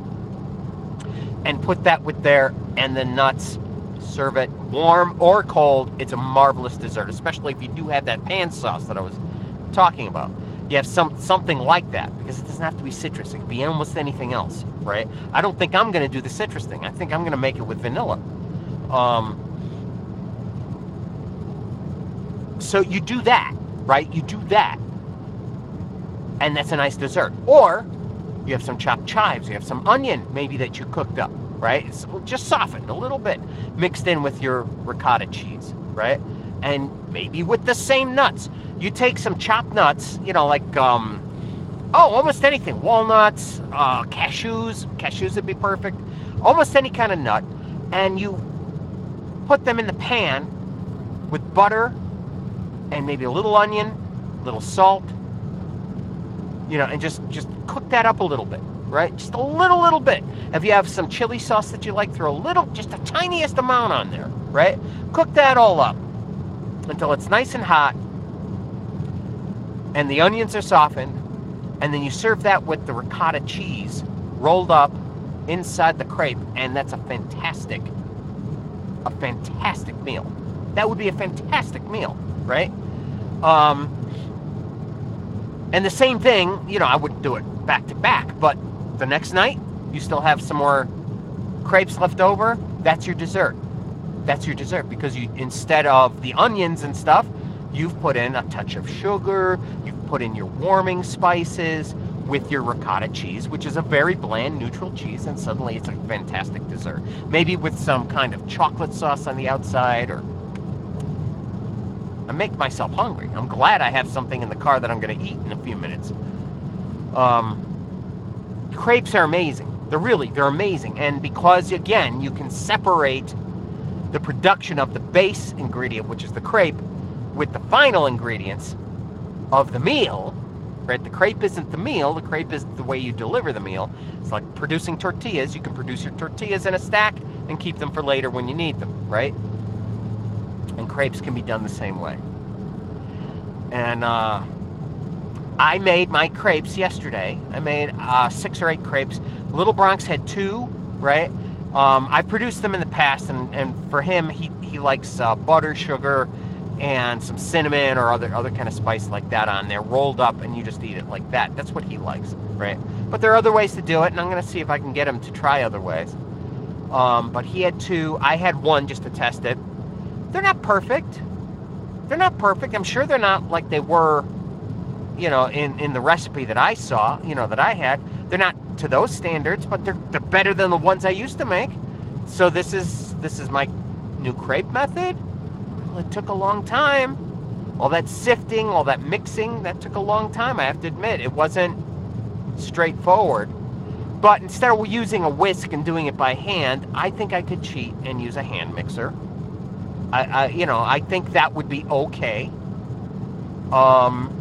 and put that with there and the nuts, serve it warm or cold. It's a marvelous dessert, especially if you do have that pan sauce that I was talking about. You have some something like that, because it doesn't have to be citrus. It can be almost anything else, right? I don't think I'm going to do the citrus thing. I think I'm going to make it with vanilla. Um, so you do that, right? You do that, and that's a nice dessert. Or you have some chopped chives. You have some onion, maybe, that you cooked up, right? It's just softened a little bit, mixed in with your ricotta cheese, right? And maybe with the same nuts. You take some chopped nuts, you know, like, um, oh, almost anything. Walnuts, uh, cashews. Cashews would be perfect. Almost any kind of nut. And you put them in the pan with butter and maybe a little onion, a little salt, you know, and just, just cook that up a little bit, right? Just a little, little bit. If you have some chili sauce that you like, throw a little, just the tiniest amount on there, right? Cook that all up. until it's nice and hot and the onions are softened, and then you serve that with the ricotta cheese rolled up inside the crepe, and that's a fantastic, a fantastic meal. That would be a fantastic meal, right? Um, and the same thing, you know, I wouldn't do it back to back, but the next night, you still have some more crepes left over, that's your dessert. That's your dessert, because you, instead of the onions and stuff, you've put in a touch of sugar, you've put in your warming spices with your ricotta cheese, which is a very bland, neutral cheese, and suddenly it's a fantastic dessert. Maybe with some kind of chocolate sauce on the outside, or... I make myself hungry. I'm glad I have something in the car that I'm going to eat in a few minutes. Um, crepes are amazing. They're really, they're amazing. And because, again, you can separate the production of the base ingredient, which is the crepe, with the final ingredients of the meal, right? The crepe isn't the meal. The crepe is the way you deliver the meal. It's like producing tortillas. You can produce your tortillas in a stack and keep them for later when you need them, right? And crepes can be done the same way. And uh, I made my crepes yesterday. I made uh, six or eight crepes. Little Bronx had two, right? Um, I produced them in the past, and, and for him, he, he likes uh, butter, sugar, and some cinnamon or other other kind of spice like that on there, rolled up, and you just eat it like that. That's what he likes, right? But there are other ways to do it, and I'm going to see if I can get him to try other ways. Um, but he had two. I had one just to test it. They're not perfect. They're not perfect. I'm sure they're not like they were, you know, in, in the recipe that I saw, you know, that I had. They're not to those standards, but they're they're better than the ones I used to make. So this is this is my new crepe method. Well, it took a long time. All that sifting, all that mixing, that took a long time, I have to admit. It wasn't straightforward. But instead of using a whisk and doing it by hand, I think I could cheat and use a hand mixer. I, I, you know, I think that would be okay. Um,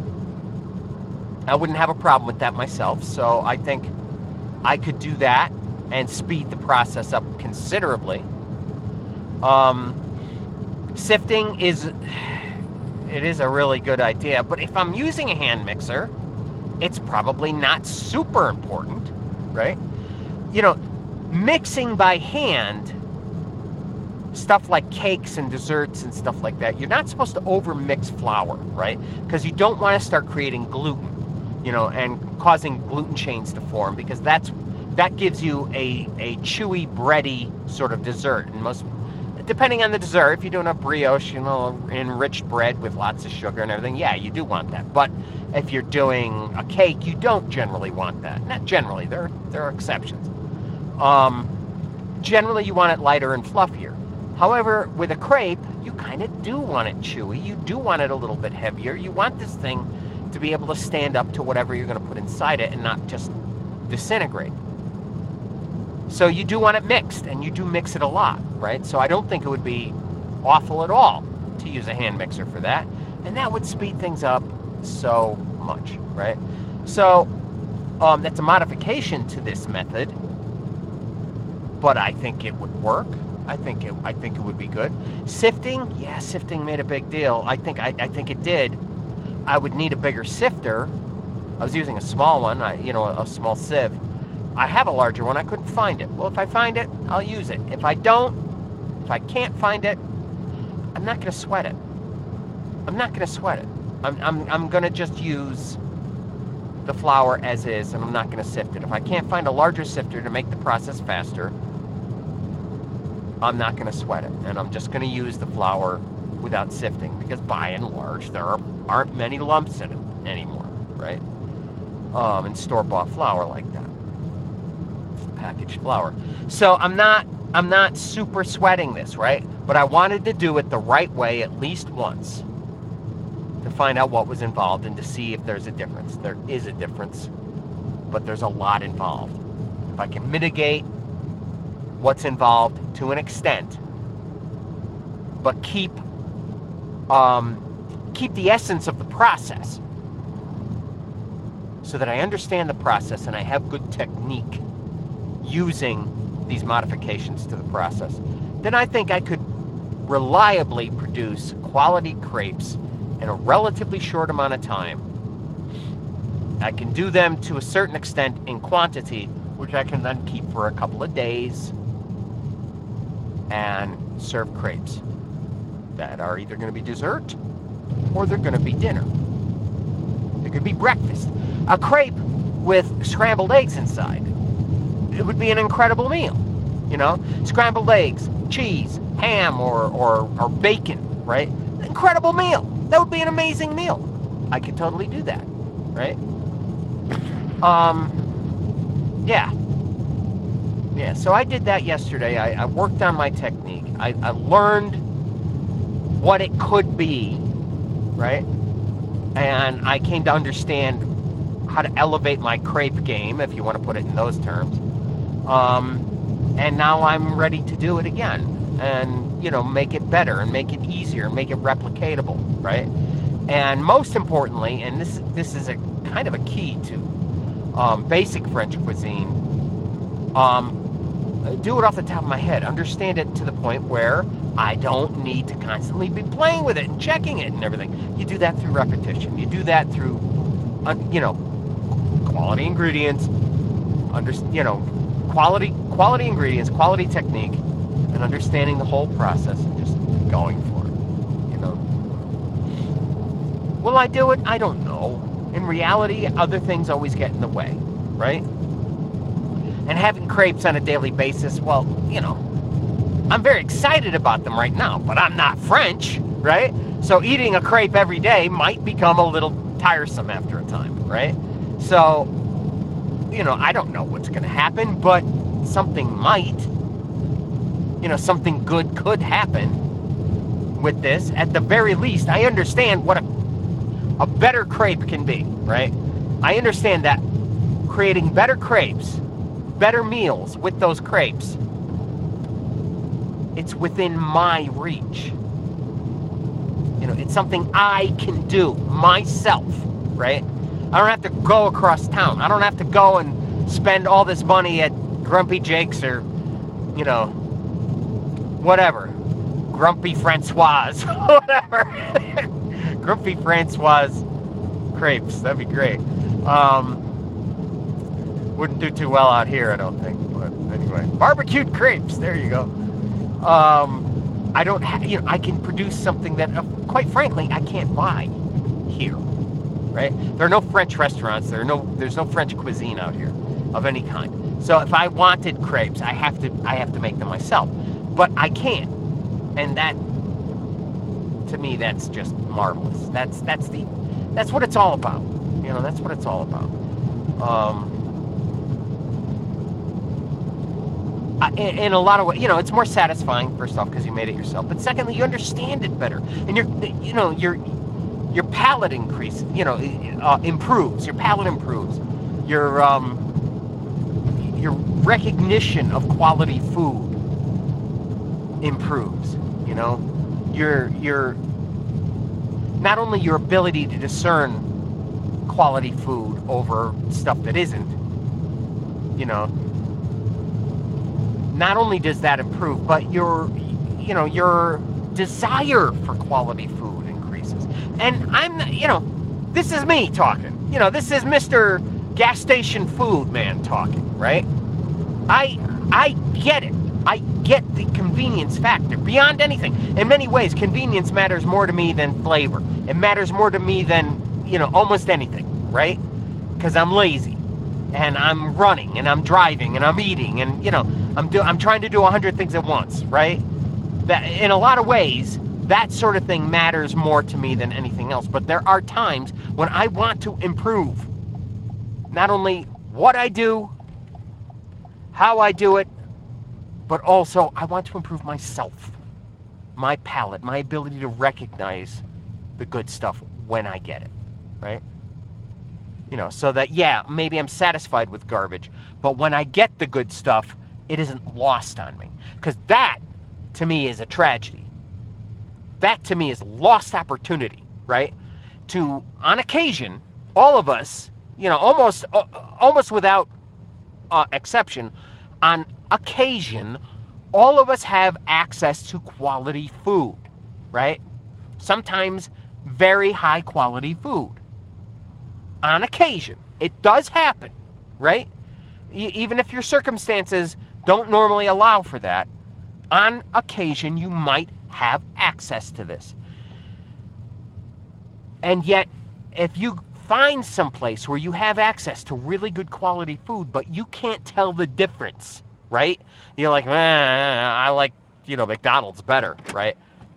I wouldn't have a problem with that myself. So I think I could do that and speed the process up considerably. Um, sifting is, it is a really good idea. But if I'm using a hand mixer, it's probably not super important, right? You know, mixing by hand, stuff like cakes and desserts and stuff like that, you're not supposed to over mix flour, right? Because you don't want to start creating gluten, you know, and causing gluten chains to form, because that's that gives you a a chewy, bready sort of dessert. And most, depending on the dessert, if you're doing a brioche, you know, enriched bread with lots of sugar and everything, yeah, you do want that. But if you're doing a cake, you don't generally want that. Not generally, there there are exceptions. Um, generally, you want it lighter and fluffier. However, with a crepe, you kind of do want it chewy. You do want it a little bit heavier. You want this thing to be able to stand up to whatever you're going to put inside it and not just disintegrate. So you do want it mixed, and you do mix it a lot, right? So I don't think it would be awful at all to use a hand mixer for that. And that would speed things up so much, right? So um, that's a modification to this method, but I think it would work. I think it. I think it would be good. Sifting, yeah, sifting made a big deal. I think. I, I think it did. I would need a bigger sifter. I was using a small one. I, you know, a, a small sieve. I have a larger one. I couldn't find it. Well, if I find it, I'll use it. If I don't, if I can't find it, I'm not going to sweat it. I'm not going to sweat it. I'm. I'm. I'm going to just use the flour as is, and I'm not going to sift it. If I can't find a larger sifter to make the process faster, I'm not going to sweat it, and I'm just going to use the flour without sifting, because by and large, there are, aren't many lumps in it anymore, right? Um, and store-bought flour like that, packaged flour. So I'm not, I'm not super sweating this, right? But I wanted to do it the right way at least once to find out what was involved and to see if there's a difference. There is a difference, but there's a lot involved. If I can mitigate what's involved to an extent, but keep um, keep the essence of the process, so that I understand the process and I have good technique using these modifications to the process, then I think I could reliably produce quality crepes in a relatively short amount of time. I can do them to a certain extent in quantity, which I can then keep for a couple of days and serve crepes that are either going to be dessert or they're going to be dinner. It could be breakfast. A crepe with scrambled eggs inside. It would be an incredible meal. You know, scrambled eggs, cheese, ham, or, or, or bacon, right? Incredible meal. That would be an amazing meal. I could totally do that, right? Um, yeah. Yeah, so I did that yesterday. I, I worked on my technique. I, I learned what it could be, right? And I came to understand how to elevate my crepe game, if you want to put it in those terms. Um, and now I'm ready to do it again and, you know, make it better and make it easier and make it replicatable, right? And most importantly, and this, this is a kind of a key to um, basic French cuisine, um, do it off the top of my head. Understand it to the point where I don't need to constantly be playing with it and checking it and everything. You do that through repetition. You do that through, uh, you know, quality ingredients, under, you know, quality quality ingredients, quality technique, and understanding the whole process and just going for it, you know. Will I do it? I don't know. In reality, other things always get in the way, right? And having crepes on a daily basis, well, you know, I'm very excited about them right now, but I'm not French, right? So eating a crepe every day might become a little tiresome after a time, right? So, you know, I don't know what's going to happen, but something might. You know, something good could happen with this. At the very least, I understand what a, a better crepe can be, right? I understand that creating better crepes, better meals with those crepes, it's within my reach. You know, it's something I can do myself, right? I don't have to go across town. I don't have to go and spend all this money at Grumpy Jake's or, you know, whatever. Grumpy Francoise, whatever. Grumpy Francoise crepes, that'd be great. Um, wouldn't do too well out here, I don't think, but anyway. Barbecued crepes, there you go. Um, I don't have, you know, I can produce something that, uh, quite frankly, I can't buy here. Right? There are no French restaurants. There are no. There's no French cuisine out here of any kind. So if I wanted crepes, I have to. I have to make them myself. But I can't, and that, to me, that's just marvelous. That's that's the. That's what it's all about. You know. That's what it's all about. Um. I, in, in a lot of ways, you know, it's more satisfying. First off, because you made it yourself. But secondly, you understand it better, and you're. You know, you're. Your palate increases, you know, uh, improves. Your palate improves. Your um, your recognition of quality food improves. You know, your your not only your ability to discern quality food over stuff that isn't. You know, not only does that improve, but your you know your desire for quality food. And I'm, you know, this is me talking. You know, this is Mister Gas Station Food Man talking, right? I I get it. I get the convenience factor beyond anything. In many ways, convenience matters more to me than flavor. It matters more to me than, you know, almost anything, right? Because I'm lazy, and I'm running, and I'm driving, and I'm eating, and, you know, I'm do I'm trying to do a hundred things at once, right? That in a lot of ways, that sort of thing matters more to me than anything else. But there are times when I want to improve not only what I do, how I do it, but also I want to improve myself, my palate, my ability to recognize the good stuff when I get it, right? You know, so that, yeah, maybe I'm satisfied with garbage, but when I get the good stuff, it isn't lost on me. Because that, to me, is a tragedy. That, to me, is lost opportunity, right? To, on occasion, all of us, you know, almost uh, almost without uh, exception, on occasion, all of us have access to quality food, right? Sometimes very high quality food. On occasion, it does happen, right? E- even if your circumstances don't normally allow for that, on occasion you might have access to this. And yet, if you find some place where you have access to really good quality food, but you can't tell the difference, right? You're like, eh, I like, you know, McDonald's better, right?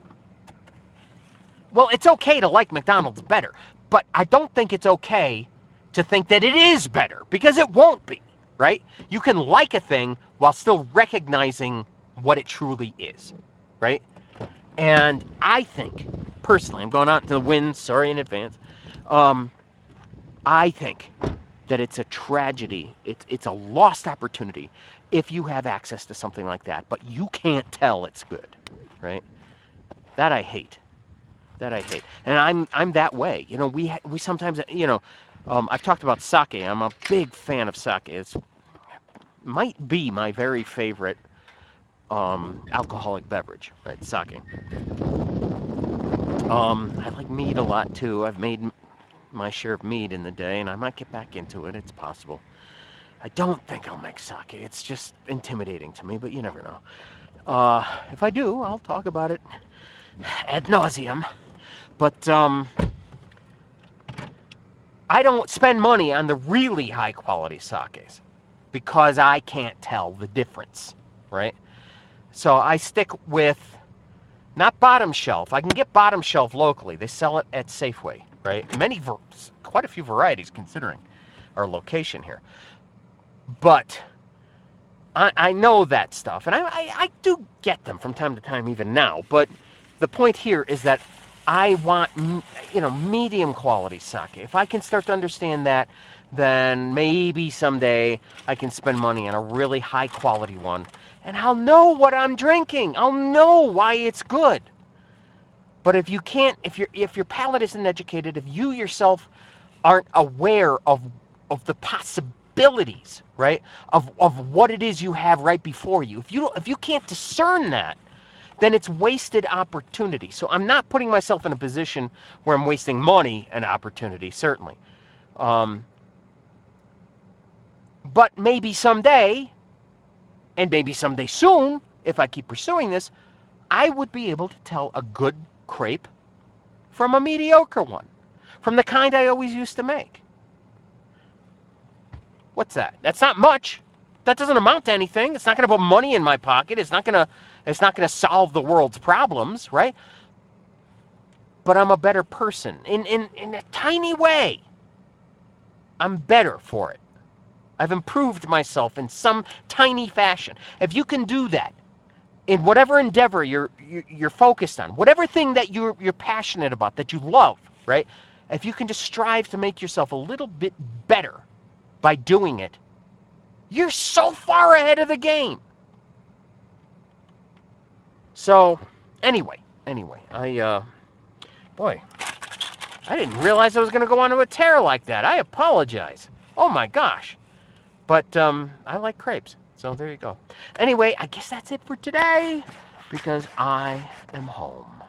Well, it's okay to like McDonald's better, but I don't think it's okay to think that it is better, because it won't be, right? You can like a thing while still recognizing what it truly is, right? And I think, personally, I'm going out to the win, sorry in advance. Um, I think that it's a tragedy. It's, it's a lost opportunity if you have access to something like that, but you can't tell it's good, right? That I hate. That I hate. And I'm I'm that way. You know, we we sometimes, you know, um, I've talked about sake. I'm a big fan of sake. It's might be my very favorite um, alcoholic beverage, right? Sake. Um, I like mead a lot too. I've made my share of mead in the day, and I might get back into it. It's possible. I don't think I'll make sake. It's just intimidating to me, but you never know. Uh, if I do, I'll talk about it ad nauseum. But um, I don't spend money on the really high quality sakes because I can't tell the difference, right? So I stick with not bottom shelf. I can get bottom shelf locally. They sell it at Safeway, right? Many, quite a few varieties considering our location here. But I, I know that stuff, and I, I, I do get them from time to time even now. But the point here is that I want, you know, medium quality sake. If I can start to understand that, then maybe someday I can spend money on a really high quality one, and I'll know what I'm drinking. I'll know why it's good. But if you can't, if your if your palate isn't educated, if you yourself aren't aware of of the possibilities, right, of of what it is you have right before you, if you don't, if you can't discern that, then it's wasted opportunity. So I'm not putting myself in a position where I'm wasting money and opportunity, certainly. Um, but maybe someday, and maybe someday soon, if I keep pursuing this, I would be able to tell a good crepe from a mediocre one, from the kind I always used to make. What's that? That's not much. That doesn't amount to anything. It's not going to put money in my pocket. It's not going to it's not going to solve the world's problems, right? But I'm a better person in, in, in a tiny way. I'm better for it. I've improved myself in some tiny fashion. If you can do that in whatever endeavor you're you're, you're focused on, whatever thing that you're you're passionate about, that you love, right? If you can just strive to make yourself a little bit better by doing it, you're so far ahead of the game. So, anyway, anyway, I, uh, boy, I didn't realize I was going to go on to a tear like that. I apologize. Oh my gosh. But, um, I like crepes. So there you go. Anyway, I guess that's it for today, because I am home.